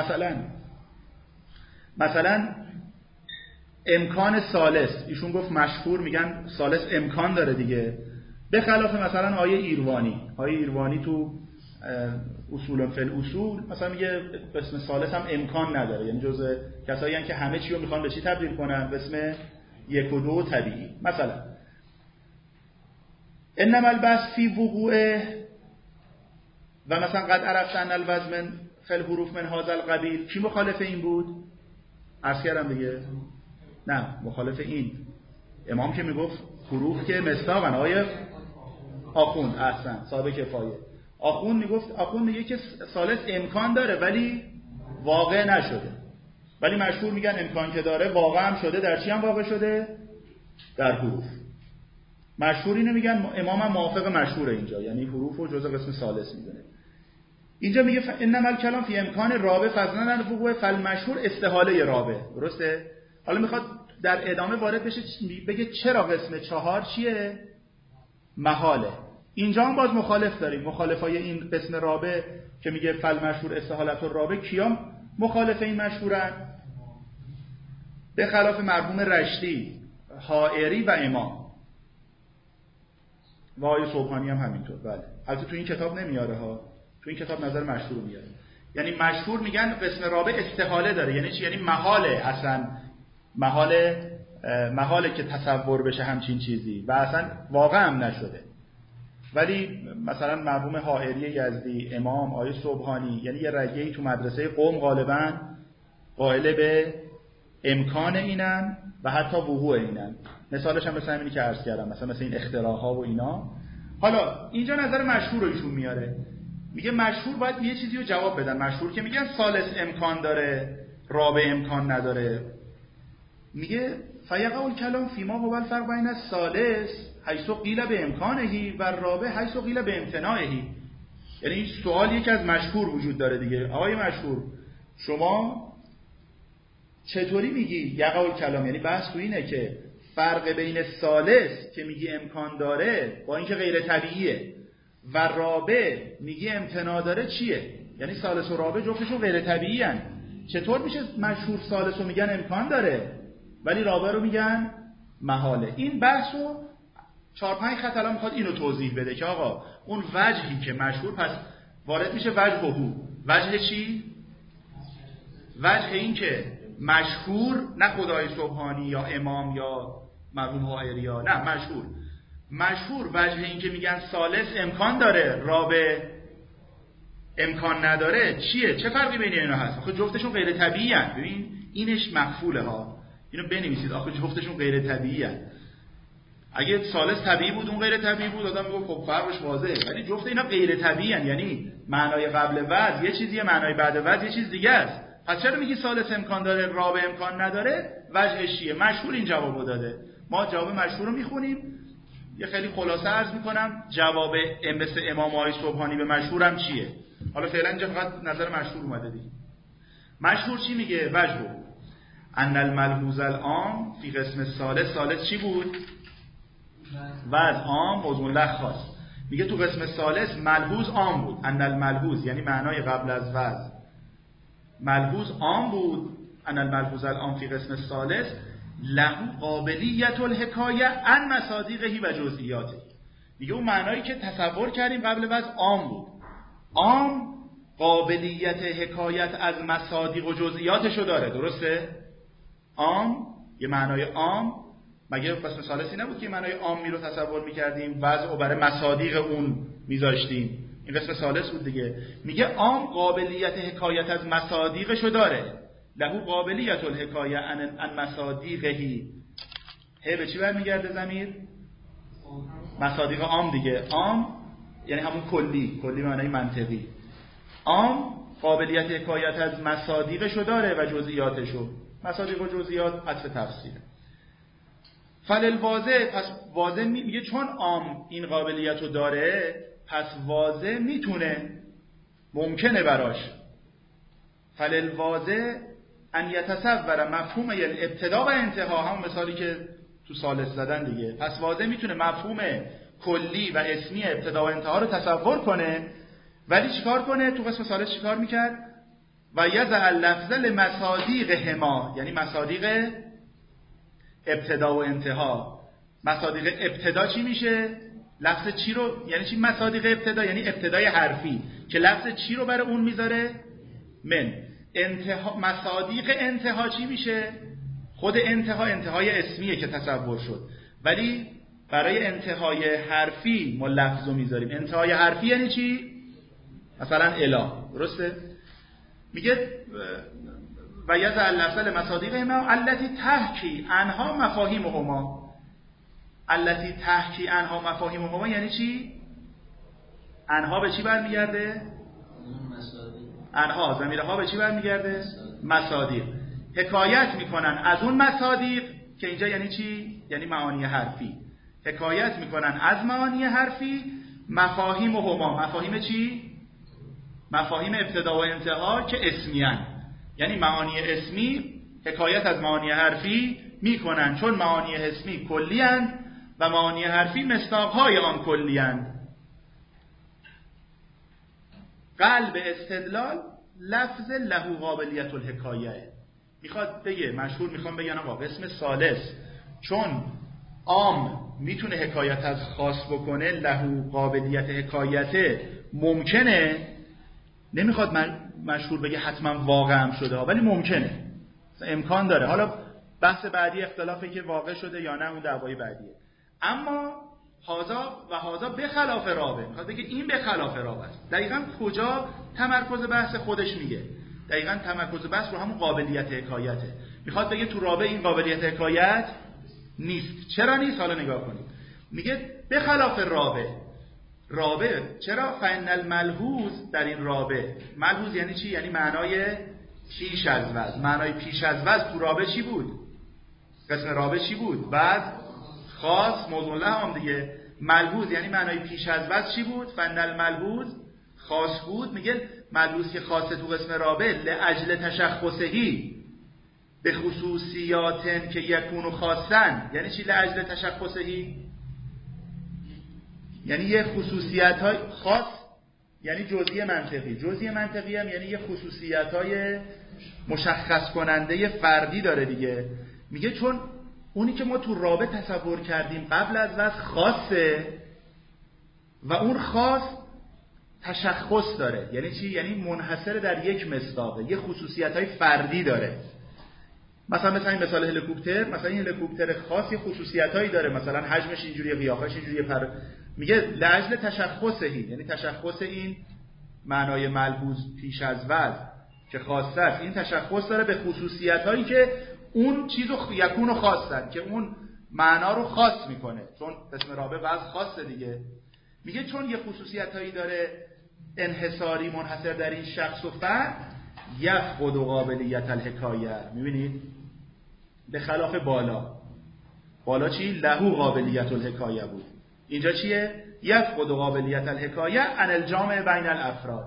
مثلا امکان ثالث، ایشون گفت مشهور میگن ثالث امکان داره دیگه، به خلاف مثلا آیه ایروانی تو اصول فی الاصول مثلا میگه قسم ثالث هم امکان نداره، یعنی جزء کسایی هستن که همه چی رو میخوان به چی تبدیل کنن؟ قسم 1 و 2 طبیعی. مثلا انما البس فی وقوعه و مثلا قد عرفت ان الوزن فی الحروف من هذا القبیل، کی مخالف این بود؟ عرض کردم دیگه، نه مخالف این امام که میگفت حروف که مصداقن. آیه آخوند احسن صاحب کفایه آخوند میگه که ثالث امکان داره ولی واقع نشده، ولی مشهور میگن امکان که داره واقع هم شده. در چی هم واقع شده؟ در حروف. مشهور اینو میگن، امام هم موافق مشهوره اینجا، یعنی حروف رو جزء قسم ثالث میدونه. اینجا میگه انما الکلام فی امکان رابع فضلا عن وقوع فالمشهور استحاله رابع. درسته؟ حالا میخواد در ادامه وارد بشه بگه چرا قسم 4 چیه؟ محاله. اینجا هم باز مخالف داریم. مخالفای این قسم رابع که میگه فالمشهور استحالت الرابع کیا مخالف این مشهورن؟ به خلاف مرحوم رشتی، حائری و امام و آقای صبحانی هم همینطور. بله البته تو این کتاب نمیاره ها، تو این کتاب نظر مشهور میاره. یعنی مشهور میگن قسم رابع استحاله داره. یعنی چی؟ یعنی محاله، اصلا محاله که تصور بشه همچین چیزی و اصلا واقع هم نشده. ولی مثلا مرحوم حائری یزدی، امام، آقای صبحانی، یعنی یه رگه‌ای تو مدرسه قم غالباً قائل به امکان اینن و حتی وقوع اینن. مثالش هم مثلا اینی که عرض کردم، مثلا این اختراع‌ها و اینا. حالا اینجا نظر مشهور رو ایشون میاره، میگه مشهور باید یه چیزی رو جواب بدن. مشهور که میگن ثالث امکان داره، رابع امکان نداره. میگه فیقع الکلام فیما هو الفرق بین الثالث حیث قیل به امکانهی و رابع حیث قیل به امتناعهی. یعنی این سوال یکی از مشهور وجود داره دیگه. آقای مشهور، شما چطوری میگی یقع الکلام؟ یعنی بحث تو اینه که فرق بین ثالث که میگی امکان داره با اینکه غیر طبیعیه و رابع میگی امتناع داره چیه؟ یعنی ثالث و رابع جفتشون غیر طبیعی هن. چطور میشه مشهور ثالث رو میگن امکان داره ولی رابع رو میگن محاله؟ این بحث رو 4-5 خط الان میخواد اینو توضیح بده که آقا اون وجهی که مشهور، پس وارد میشه وجه وجه چی؟ وجه این که مشهور، نه خدای صبحانی یا امام یا مرحوم حائری، نه مشهور وجه این که میگن ثالث امکان داره رابع امکان نداره چیه؟ چه فرقی بین اینا هست؟ آخه جفتشون غیر طبیعی هست. ببین اینش مقفوله ها، اینو بنویسید. آخه جفتشون غیر طبیعی هست. اگه ثالث طبیعی بود اون غیر طبیعی بود آدم میگه خب فرقش واضحه، ولی جفت اینا غیر طبیعی هست. یعنی معنای قبل وضع یه چیزیه، معنای بعد وضع یه چیز دیگه است. پس چرا میگی ثالث امکان داره رابع امکان نداره؟ وجهش چیه؟ مشهور این جوابو داده. ما جواب مشهور رو میخونیم. یه خیلی خلاصه عرض میکنم جواب مثل امام آقای صبحانی به مشهورم چیه. حالا فعلا اینجا فقط نظر مشهور اومده دیگه. مشهور چی میگه؟ وجه ان الملحوظ العام فی قسم ثالث چی بود؟ وضع عام موضوع له خاص. میگه تو قسم ثالث ملحوظ عام بود. ان الملحوظ یعنی معنای قبل از وضع، ملحوظ عام بود. ان الملحوظ العام فی قسم ثالث له قابلیت الحکایه عن مصادیقه و جزئیاته. میگه اون معنایی که تصور کردیم قبل وضع عام بود. عام قابلیت حکایت از مصادیق و جزئیاتشو داره. درسته؟ عام یه معنای عام، مگه قسم ثالثی نبود که معنای عامی رو تصور میکردیم وضع رو برای مصادیق اون میذاشتیم؟ این قسم ثالث بود دیگه. میگه عام قابلیت حکایت از مصادیقشو داره. له قابلیت الحکایه عن مصادیقه. به چی برمیگرده ضمیر؟ مصادیق عام دیگه. عام یعنی همون کلی معنی منطقی. عام قابلیت حکایت از مصادیقشو داره و جزئیاتشو. مصادیق و جزئیات عطف تفسیره. فللواضح، پس واضح میگه چون عام این قابلیت رو داره، پس واضح میتونه، ممکنه براش، فللواضح ان یتصور مفهوم ابتدا و انتها، همون مثالی که تو ثالث زدن دیگه. پس واضح میتونه مفهوم کلی و اسمی ابتدا و انتها رو تصور کنه، ولی چیکار کنه؟ تو قسم ثالث چیکار میکرد؟ و یضع لفظ لمصادیق هما، یعنی مصادیق ابتدا و انتها. مصادیق ابتدا چی میشه؟ لفظ چی رو، یعنی چی مصادیق ابتدا؟ یعنی ابتدای حرفی که لفظ چی رو برای اون میذاره؟ من. انتها، مصادیق انتها چی میشه؟ خود انتها، انتهای اسمیه که تصور شد، ولی برای انتهای حرفی ما لفظ رو میذاریم. انتهای حرفی یعنی چی؟ مثلا اله، درسته؟ میگه و یضع لفظ لمصادیق هما التي تحکی عنها مفاهیمهما. التي تحکی عنها مفاهیمهما یعنی چی؟ عنها به چی برمیگرده؟ عنها ضمیرها به چی برمیگرده؟ مصادیق. حکایت میکنن از اون مصادیق که اینجا یعنی چی؟ یعنی معانی حرفی. حکایت میکنن از معانی حرفی مفاهیمهما. مفاهیم چی؟ مفاهیم ابتدا و انتها که اسمیان، یعنی معانی اسمی حکایت از معانی حرفی میکنن، چون معانی اسمی کلیان و معانی حرفی مصداقهای آن کلیان. قلب استدلال لفظ له قابلیت الحکایه. میخواد بگه، مشهور میخوام بگن آقا قسم ثالث چون عام میتونه حکایت از خاص بکنه، له قابلیت حکایته ممکنه، نمیخواد مشهور بگه حتما واقع هم شده ها، ولی ممکنه، امکان داره. حالا بحث بعدی اختلافه که واقع شده یا نه، اون دعوای بعدیه. اما هازا به خلاف رابه، میخواد بگه این به خلاف رابه است. دقیقاً کجا تمرکز بحث خودش میگه؟ دقیقاً تمرکز بحث رو همون قابلیت حکایته. میخواد بگه تو رابه این قابلیت حکایت نیست. چرا نیست؟ حالا نگاه کنید. میگه به خلاف رابه چرا؟ فإن الملحوظ در این رابه، ملحوظ یعنی چی؟ یعنی معنای پیش از وضع. معنای پیش از وضع تو رابه چی بود؟ قسم رابه چی بود؟ بعد خاص موضوع لهم دیگه. ملحوظ یعنی معنای پیش از وضع چی بود؟ فإن الملحوظ خاص بود. میگه ملحوظ که خاصه تو قسم رابه لأجل تشخصهی به خصوصیات که یکونو خاصن. یعنی چی لأجل تشخصهی؟ یعنی یه خصوصیت های خاص، یعنی جزئی منطقی. جزئی منطقی هم یعنی یه خصوصیت های مشخص کننده فردی داره دیگه. میگه چون اونی که ما تو رابه تصور کردیم قبل از وضع خاصه و اون خاص تشخص داره. یعنی چی؟ یعنی منحصر در یک مصداقه، یه خصوصیت های فردی داره. مثلا این مثال هلیکوپتر، مثلا این هلیکوپتر خاص یه خصوصیت هایی داره، مثلا حجمش اینجوریه، قیافش اینجوریه، میگه لأجل تشخصهی، یعنی تشخص این معنای ملحوظ پیش از وضع که خاصه است، این تشخص داره به خصوصیت هایی که اون چیزو یکونو خاصن، که اون معنا رو خاص میکنه. چون قسم رابع وضع خاصه دیگه. میگه چون یه خصوصیت هایی داره انحصاری منحصر در این شخص و فرد، یفقد قابلیت الحکایه. میبینید؟ به خلاف بالا چی؟ له قابلیت الحکایه بود. اینجا چیه؟ یفقد قابلیت الحکایه عن الجامع بین الافراد.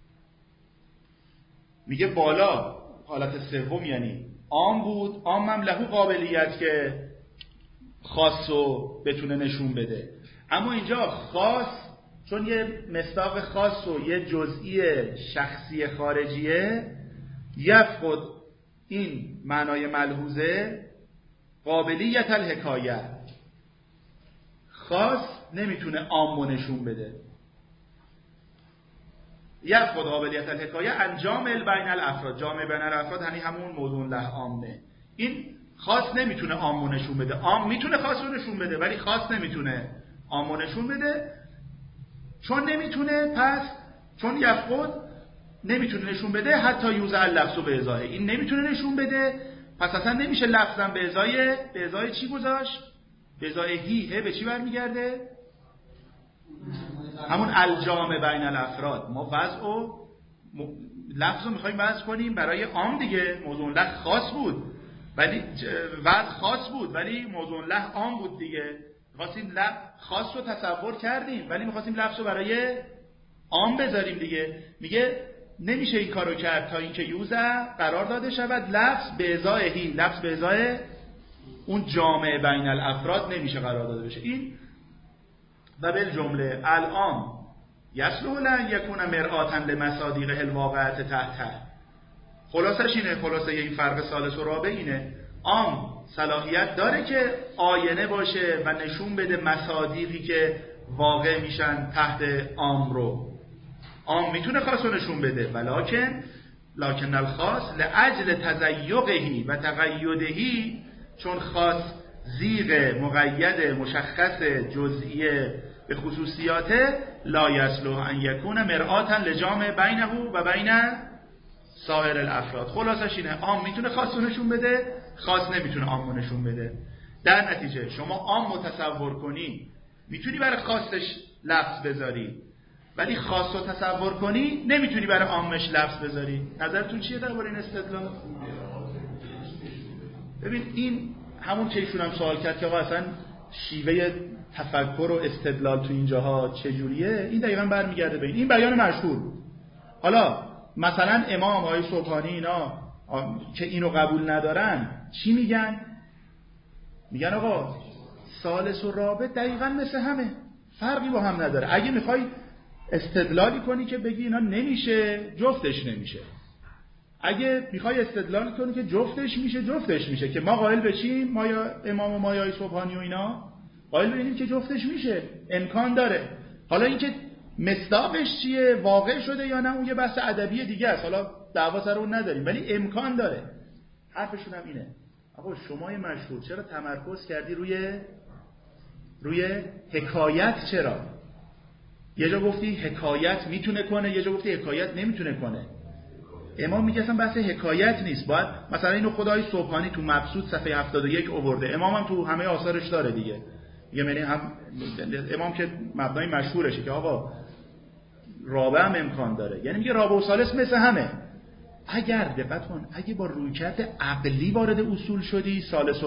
میگه بالا حالت سوم یعنی عام بود، عام هم له قابلیت که خاصو بتونه نشون بده. اما اینجا خاص چون یه مصداق خاص و یه جزئی شخصی خارجیه، یفقد این معنای ملحوظه قابلیت الحکایه. خاص نمیتونه عامو نشون بده. یفقد قابلیت الحکایه عن جامع بین الافراد. جامع بین الافراد یعنی همون موضوع له عامه. این خاص نمیتونه عامو نشون بده. عام میتونه خاص رو نشون بده ولی خاص نمیتونه عامو نشون بده. چون نمیتونه، پس چون یفقد نمیتونه نشون بده، حتی یوزع اللفظ به ازاحه، این نمیتونه نشون بده، پس اصلا نمیشه لفظم به ازای چی گذاشت؟ به ازای هی به چی برمیگرده؟ همون الجامع بین الافراد. ما وضع و لفظ رو میخوایم وضع کنیم برای عام دیگه. موضوع له خاص بود ولی وضع خاص بود ولی موضوع له عام بود دیگه. میخواستیم لفظ خاص رو تصور کردیم ولی میخواستیم لفظ رو برای عام بذاریم دیگه. میگه نمیشه این کارو کرد تا اینکه یوزع قرار داده شود لفظ به ازای هی، لفظ به ازای اون جامع بین الافراد نمیشه قرار داده بشه. این و بالجمله الان یصلح لن یکون مرآتا لمصادیق الواقعه تحت. خلاصش اینه، خلاصه این فرق ثالث و رابع اینه. عام صلاحیت داره که آینه باشه و نشون بده مصادیقی که واقع میشن تحت عام رو. عام میتونه خاص رو نشون بده لکن الخاص لاجل تزیقه و تقییده، چون خاص زیغ مقید مشخص جزئیه به خصوصیاته، لا یصلح ان یکون مرآتا لجامع بینه و بین سایر الافراد. خلاصش اینه عام میتونه خاص رو نشون بده، خاص نمیتونه عام رو نشون بده. در نتیجه شما عام متصور کنی میتونی برای خاصش لفظ بذاری، ولی خاص رو تصور کنی نمیتونی برای عامش لفظ بذاری. نظرتون چیه درباره این استدلال؟ ببین این همون که ایشون هم سوال کرد که آقا اصلا شیوه تفکر و استدلال تو اینجاها چجوریه، این دقیقاً برمیگرده به این بیان مشهور. حالا مثلا امام آقای صبحانی اینا که اینو قبول ندارن چی میگن؟ میگن آقا ثالث و رابع دقیقاً مثل همه، فرقی با هم نداره. اگه میخوای استدلالی کنی که بگی اینا نمیشه، جفتش نمیشه. اگه میخوای استدلال کنی که جفتش میشه که ما قائل بشیم، ما یا امام و ما یا صبحانی و اینا قائل بشیم که جفتش میشه، امکان داره. حالا اینکه مصداقش چیه، واقع شده یا نه، اون یه بحث ادبی دیگه است، حالا دعوا سر اون نداریم، ولی امکان داره. حرفشون هم اینه آقا شما مشهور چرا تمرکز کردی روی حکایت؟ چرا یه جا گفتی حکایت میتونه کنه، یه جا گفتی حکایت نمیتونه کنه؟ امام میگه اصلا بحث حکایت نیست. باید مثلا اینو خدای صبحانی تو مبسوط صفحه 71 آورده، امام هم تو همه آثارش داره دیگه. یعنی هم امام که مبنای مشهورشه که آقا رابع هم امکان داره، یعنی میگه رابع و ثالث مثل همه. اگر دقت کن، اگه با رویکرد عقلی وارد اصول شدی، ثالث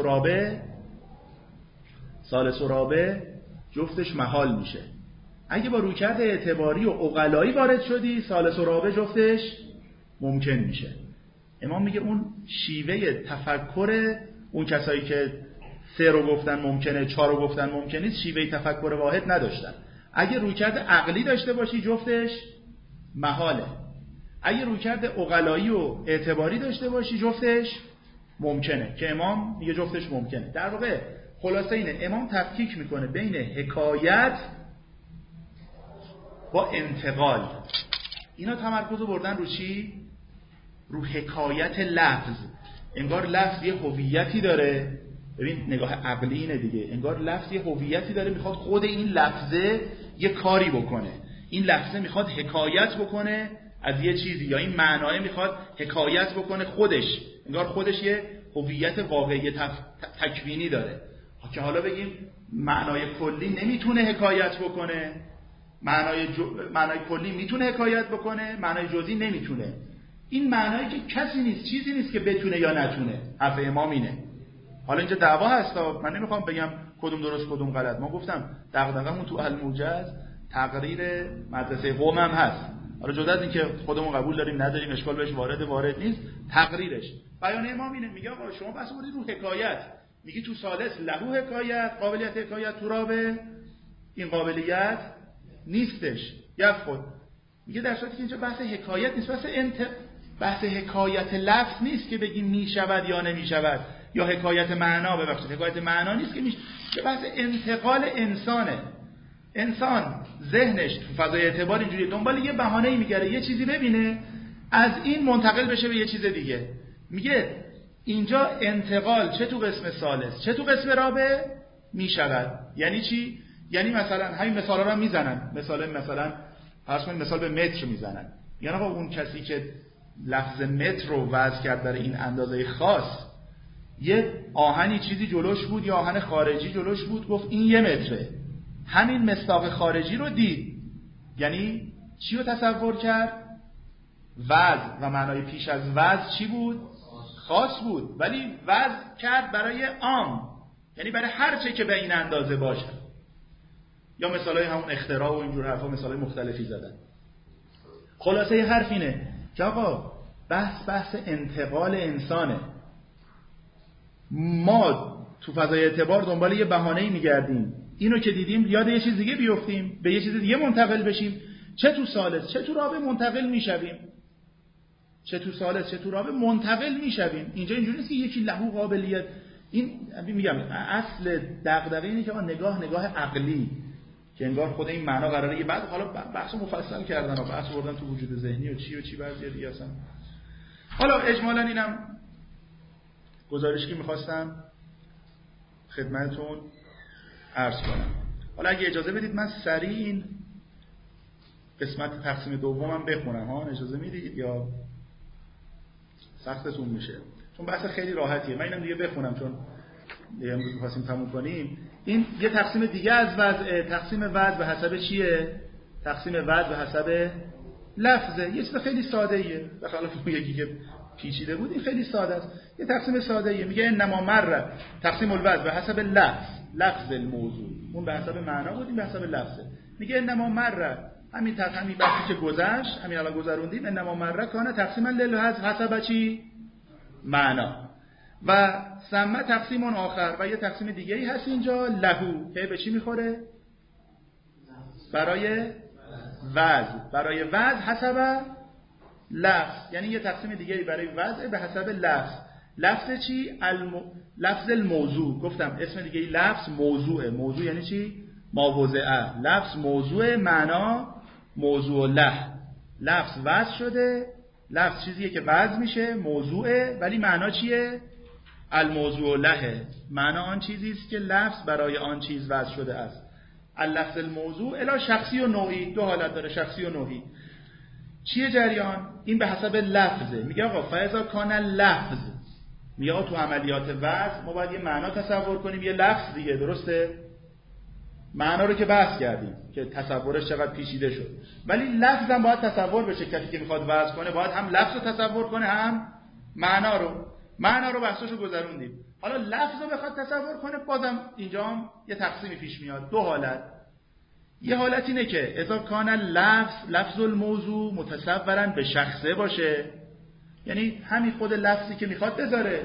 و رابع جفتش محال میشه. اگه با رویکرد اعتباری و عقلایی وارد شدی، ثالث و رابع جفتش ممکن میشه. امام میگه اون شیوه تفکر اون کسایی که 3 رو گفتن ممکنه، 4 رو گفتن ممکن نیست، شیوه تفکر واحد نداشتن. اگه رویکرد عقلی داشته باشی جفتش محاله، اگه رویکرد عقلایی و اعتباری داشته باشی جفتش ممکنه، که امام میگه جفتش ممکنه. در واقع خلاصه اینه، امام تفکیک میکنه بین حکایت با انتقال. اینا تمرکز رو بردن رو چی؟ رو حکایت لفظ. انگار لفظ یه هویتی داره. ببین نگاه عقلی اینه دیگه، انگار لفظ یه هویتی داره، میخواد خود این لفظه یه کاری بکنه. این لفظه میخواد حکایت بکنه از یه چیزی، یا این معنای میخواد حکایت بکنه خودش. انگار خودش یه هویت واقعی تکوینی داره که حالا بگیم معنای کلی نمیتونه حکایت بکنه، معنای کلی میتونه حکایت بکنه، معنای جزئی نمیتونه. این معنایی که کسی نیست، چیزی نیست که بتونه یا نتونه. حرف امام اینه. حالا اینجا دعوا هست، من نمیخوام بگم کدوم درست کدوم غلط. ما گفتم دغدغمون تو الموجز تقریر مدرسه قم هم هست. حالا جدا از این که خودمون قبول داریم نداریم، اشکال بهش وارد نیست، تقریرش بیان امام اینه. میگه آقا شما بس بردید رو حکایت، میگی تو ثالث لهو حکایت، قابلیت حکایت، تو رابع این قابلیت نیستش. خود میگه در صورتی که اینجا بحث حکایت نیست، بحث حکایت لفظ نیست که بگیم میشود یا نمیشود، یا حکایت معنا، ببخشید حکایت معنا نیست که میشه، بحث انتقال انسانه. انسان ذهنش تو فضای اعتبار اینجوری دنبال یه بهانه‌ای میگره، یه چیزی ببینه از این منتقل بشه به یه چیز دیگه. میگه اینجا انتقال چه تو قسم ثالث چه تو قسم رابع میشود. یعنی چی؟ یعنی مثلا همین مثالا رو میزنن، مثلا فرض کنید مثال به متر میزنن. یعنی آقا اون کسی که لفظ متر رو وضع کرد برای این اندازه خاص، یه آهنی چیزی جلوش بود، یا آهن خارجی جلوش بود، گفت این 1 متره. همین مصداق خارجی رو دید، یعنی چی رو تصور کرد؟ وزن. و معنای پیش از وزن چی بود؟ خاص بود، ولی وزن کرد برای عام، یعنی برای هر چه که به این اندازه باشه. یا مثالای همون اختراع و اینجور حرفا، مثالای مختلفی زدن. خلاصه حرف اینه که آقا بحث انتقال انسانه. ما تو فضای اعتبار دنبال یه بهانه‌ای میگردیم، اینو که دیدیم یاد یه چیز دیگه بیفتیم، به یه چیز دیگه منتقل بشیم، چه تو ثالث چه تو رابع منتقل میشویم، اینجا اینجوری نیست که یکی لهو قابلیت. این میگم اصل دغدغه اینه که نگاه عقلی، که انگار خود این معنا قراره یه بعد حالا بحث مفصل کردن و بحث بردن تو وجود ذهنی و چی بعضی دیگه اصلا. حالا اجمالاً اینم گزارشی که می‌خواستم خدمتتون عرض کنم. حالا اگه اجازه بدید من سریع این قسمت تقسیم دومم بخونم ها، اجازه میدید یا سختتون میشه؟ چون بحث خیلی راحتیه. من اینم دیگه بخونم چون امروز می‌خواستیم تموم کنیم. این یه تقسیم دیگه از وضع. تقسیم وضع به حسب چیه؟ تقسیم وضع به حسب لفظه. یه چیز خیلی ساده ایه، به خلاف اون یکی که پیچیده بود. این خیلی ساده است، یه تقسیم ساده ایه. میگه انما مر تقسیم الوضع به حسب لفظ الموضوع. اون به حسب معنا بود، این به حسب لفظه. میگه انما مر، همین بحثی که گذشت، همین الان گذروندیم، انما مر کانه تقسیما للحظ حسب چی؟ معنا. و ثم تقسیم آخر، و یه تقسیم دیگه ای هست اینجا لهو، که به چی میخوره؟ برای وضع حسب لفظ، یعنی یه تقسیم دیگه ای برای وضع به حسب لفظ. لفظ چی؟ لفظ الموضوع. گفتم اسم دیگه ای لفظ موضوعه. موضوع یعنی چی؟ ماوضعه. لفظ موضوع، معنا موضوع له. لفظ وضع شده، لفظ چیزیه که وضع میشه، موضوعه، ولی معنا چیه؟ الموضوع له. معنا آن چیزی است که لفظ برای آن چیز وضع شده است. اللفظ الموضوع الا شخصی و نوعی. 2 حالت داره، شخصی و نوعی. چیه جریان؟ این به حسب لفظه. میگه آقا فاذا کان لفظ، میگه آقا تو عملیات وضع ما باید یه معنا تصور کنیم، یه لفظ دیگه. درسته؟ معنا رو که بحث کردیم که تصورش چقدر پیچیده شد، ولی لفظ هم باید تصور بشه. کسی که میخواد وضع کنه باید هم لفظ رو تصور کنه، هم معنا رو بحثشو گذروندیم. حالا لفظ رو بخواد تصور کنه، بازم اینجا هم یه تقسیمی پیش میاد. 2 حالت. یه حالت اینه که اذا کان لفظ الموضوع متصورا به شخصه باشه، یعنی همین خود لفظی که میخواد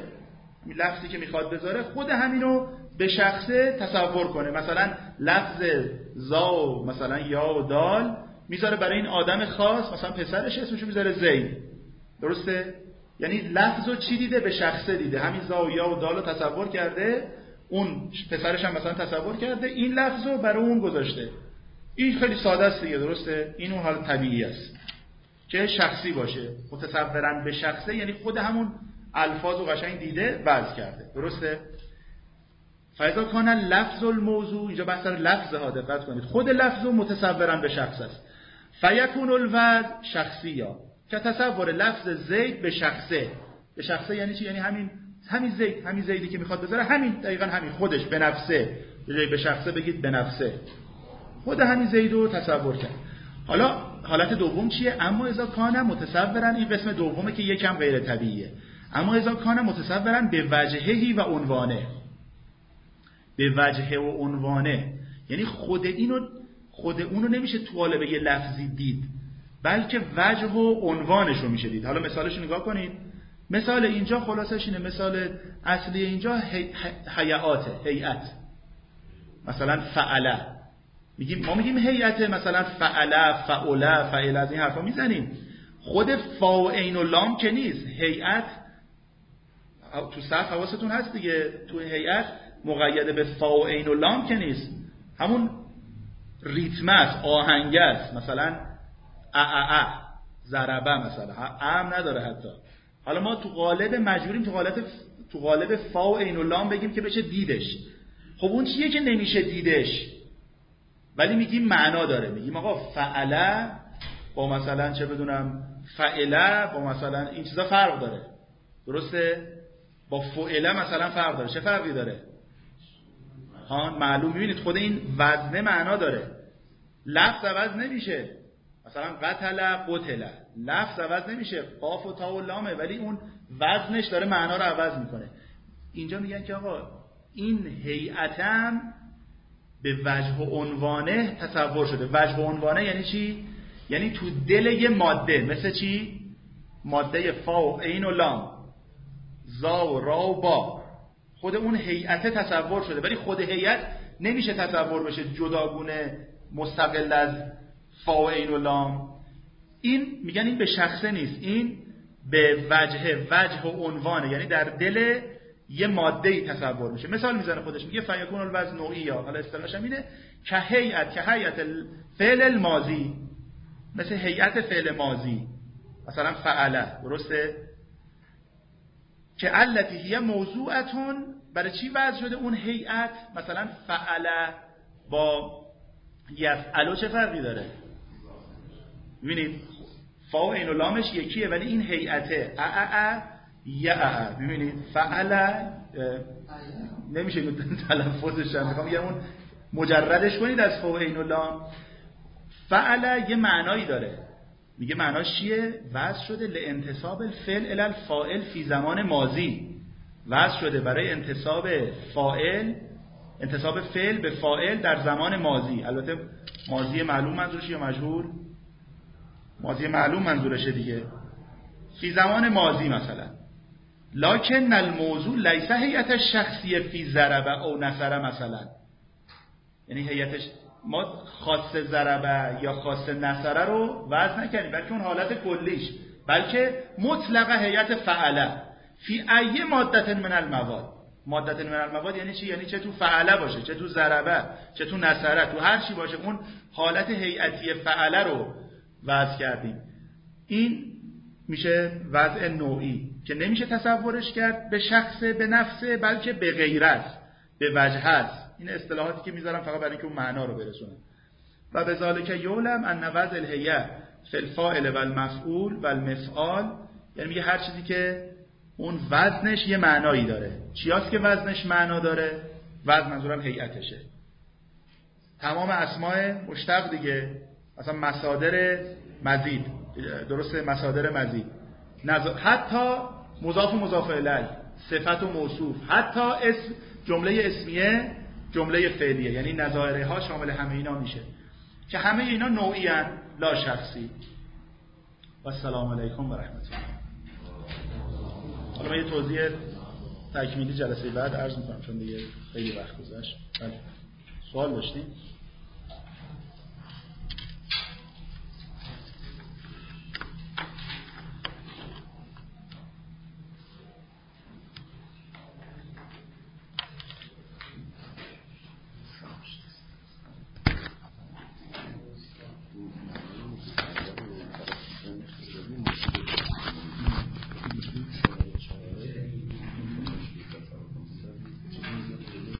بذاره خود همینو به شخصه تصور کنه. مثلا لفظ زا، مثلا یا و دال میذاره برای این آدم خاص، مثلا پسرش اسمشو میذاره زید. درسته؟ یعنی لفظو چی دیده؟ به شخصه دیده. همین زا و یا و دال رو تصور کرده، اون پسرش هم مثلا تصور کرده، این لفظو برای اون گذاشته. این خیلی ساده است دیگه. درسته؟ این اون حال طبیعی است که شخصی باشه. متصورن به شخصه یعنی خود همون الفاظو قشنگ دیده، وضع کرده. درسته؟ فاذا کان لفظ الموضوع، اینجا بحث لفظ ها، دقت کنید. خود لفظو متصورن به شخص است. فیکون الوضع شخصیا، که تصور لفظ زید به شخصه. به شخصه یعنی چی؟ یعنی همین زیدی که میخواد بذاره، همین دقیقاً همین خودش به نفسه. به جای به شخصه بگید به نفسه. خود همین زیدو تصور کرد. حالا حالت دوم چیه؟ اما اذا کان متصورن، این قسم دومه که یکم غیر طبیعیه. اما اذا کان متصورن به وجههی و عنوانه. به وجهه و عنوانه یعنی خود اونو نمیشه تو قالب یه لفظی دید، بلکه وجه و عنوانش رو میشه دید. حالا مثالش رو نگاه کنید. مثال اینجا خلاصش اینه، مثال اصلی اینجا هیئت. مثلا فعله، ما میگیم هیئت، مثلا فعل از این حرفا میزنیم. خود فا و عین و لام که نیست. هیئت تو صف حواستون هست دیگه، تو هیئت مقید به فا و عین و لام که نیست، همون ریتم است، آهنگ است. مثلا ضربه مثلا ام نداره حتی. حالا ما تو قالب مجبوریم تو قالب فا و عین و لام بگیم که بشه دیدش. خب اون چیه که نمیشه دیدش، ولی میگیم معنا داره. میگیم آقا فعله با مثلا چه بدونم فعله با مثلا این چیزا فرق داره. درسته؟ با فعله مثلا فرق داره. چه فرقی داره؟ ها معلوم. میبینید خود این وزن معنا داره. لفظ عوض نمیشه. مثلا قتل، لفظ عوض نمیشه، قاف و تا و لامه، ولی اون وزنش داره معنا رو عوض میکنه. اینجا میگن که آقا این هیئتم به وجه و عنوانه تصور شده. وجه و عنوانه یعنی چی؟ یعنی تو دل یه ماده. مثل چی؟ ماده فا و عین و لام، زا و را و با. خود اون هیئت تصور شده، ولی خود هیئت نمیشه تصور بشه جداگونه مستقل از فا و عین و لام. این میگن این به شخصه نیست، این به وجه و عنوانه، یعنی در دل یه ماده‌ای تصور میشه. مثال میزنه خودش، میگه فیکون الوزن نوعی، حالا اصطلاحش هم اینه که هیئت فعل الماضی، مثل هیئت فعل ماضی، مثلا فعله، درسته؟ که التی هی موضوعتون، برای چی وضع شده اون هیئت؟ مثلا فعله با یفعلو چه فرقی داره؟ ببینید فا و عین و لامش یکیه، ولی این هیئته یا ببینید فعله نمیشه تلفظش هم، میخوام بگم اون مجردش کنید از فا و عین و لام. فعله یه معنایی داره، میگه معناش چیه؟ وضع شده لانتصاب الفعل الی الفاعل فی زمان ماضی، وضع شده برای انتصاب فعل به فاعل در زمان ماضی. البته ماضی معلوم منظورشه یا مجهول؟ ماضی معلوم منظورشه دیگه. فی زمان ماضی مثلا. لکن الموضوع لیس هیئت شخصیه فی ضربه او نصره مثلا، یعنی هیئتش ما خاص ضربه یا خاص نصره رو وضع نکنیم، بلکه اون حالت کلیش، بلکه مطلقه هیئت فعله فی ای ماده من المواد. ماده من المواد یعنی چی؟ یعنی چه تو فعله باشه، چه تو ضربه، چه تو نصره، تو هر چی باشه اون حالت هیئتی فعله رو وضع کردیم. این میشه وضع نوعی که نمیشه تصورش کرد به شخصه، به نفسه، بلکه به غیرت، به وجه است. این اصطلاحاتی که میذارم فقط برای اینکه اون معنا رو برسونم. و بذالک یعلم ان وضع الهیه فی الفاعل و المفعول و المفعال، یعنی میگه هر چیزی که اون وزنش یه معنایی داره. چیاست که وزنش معنا داره؟ وزن منظورم هیئتشه. تمام اسماء مشتق دیگه، مثلا مصادر مزید، درسته؟ مصادر مزید، حتی مضاف و مضاف الیه، صفت و موصوف، حتی اسم، جمله اسمیه، جمله فعلیه، یعنی نظائره ها شامل همه اینا میشه که همه اینا نوعی ان لا شخصی. و السلام علیکم و رحمت الله. حالا من یه توضیح تکمیلی جلسه بعد عرض میکنم چون دیگه خیلی وقت گذشت. سوال داشتیم؟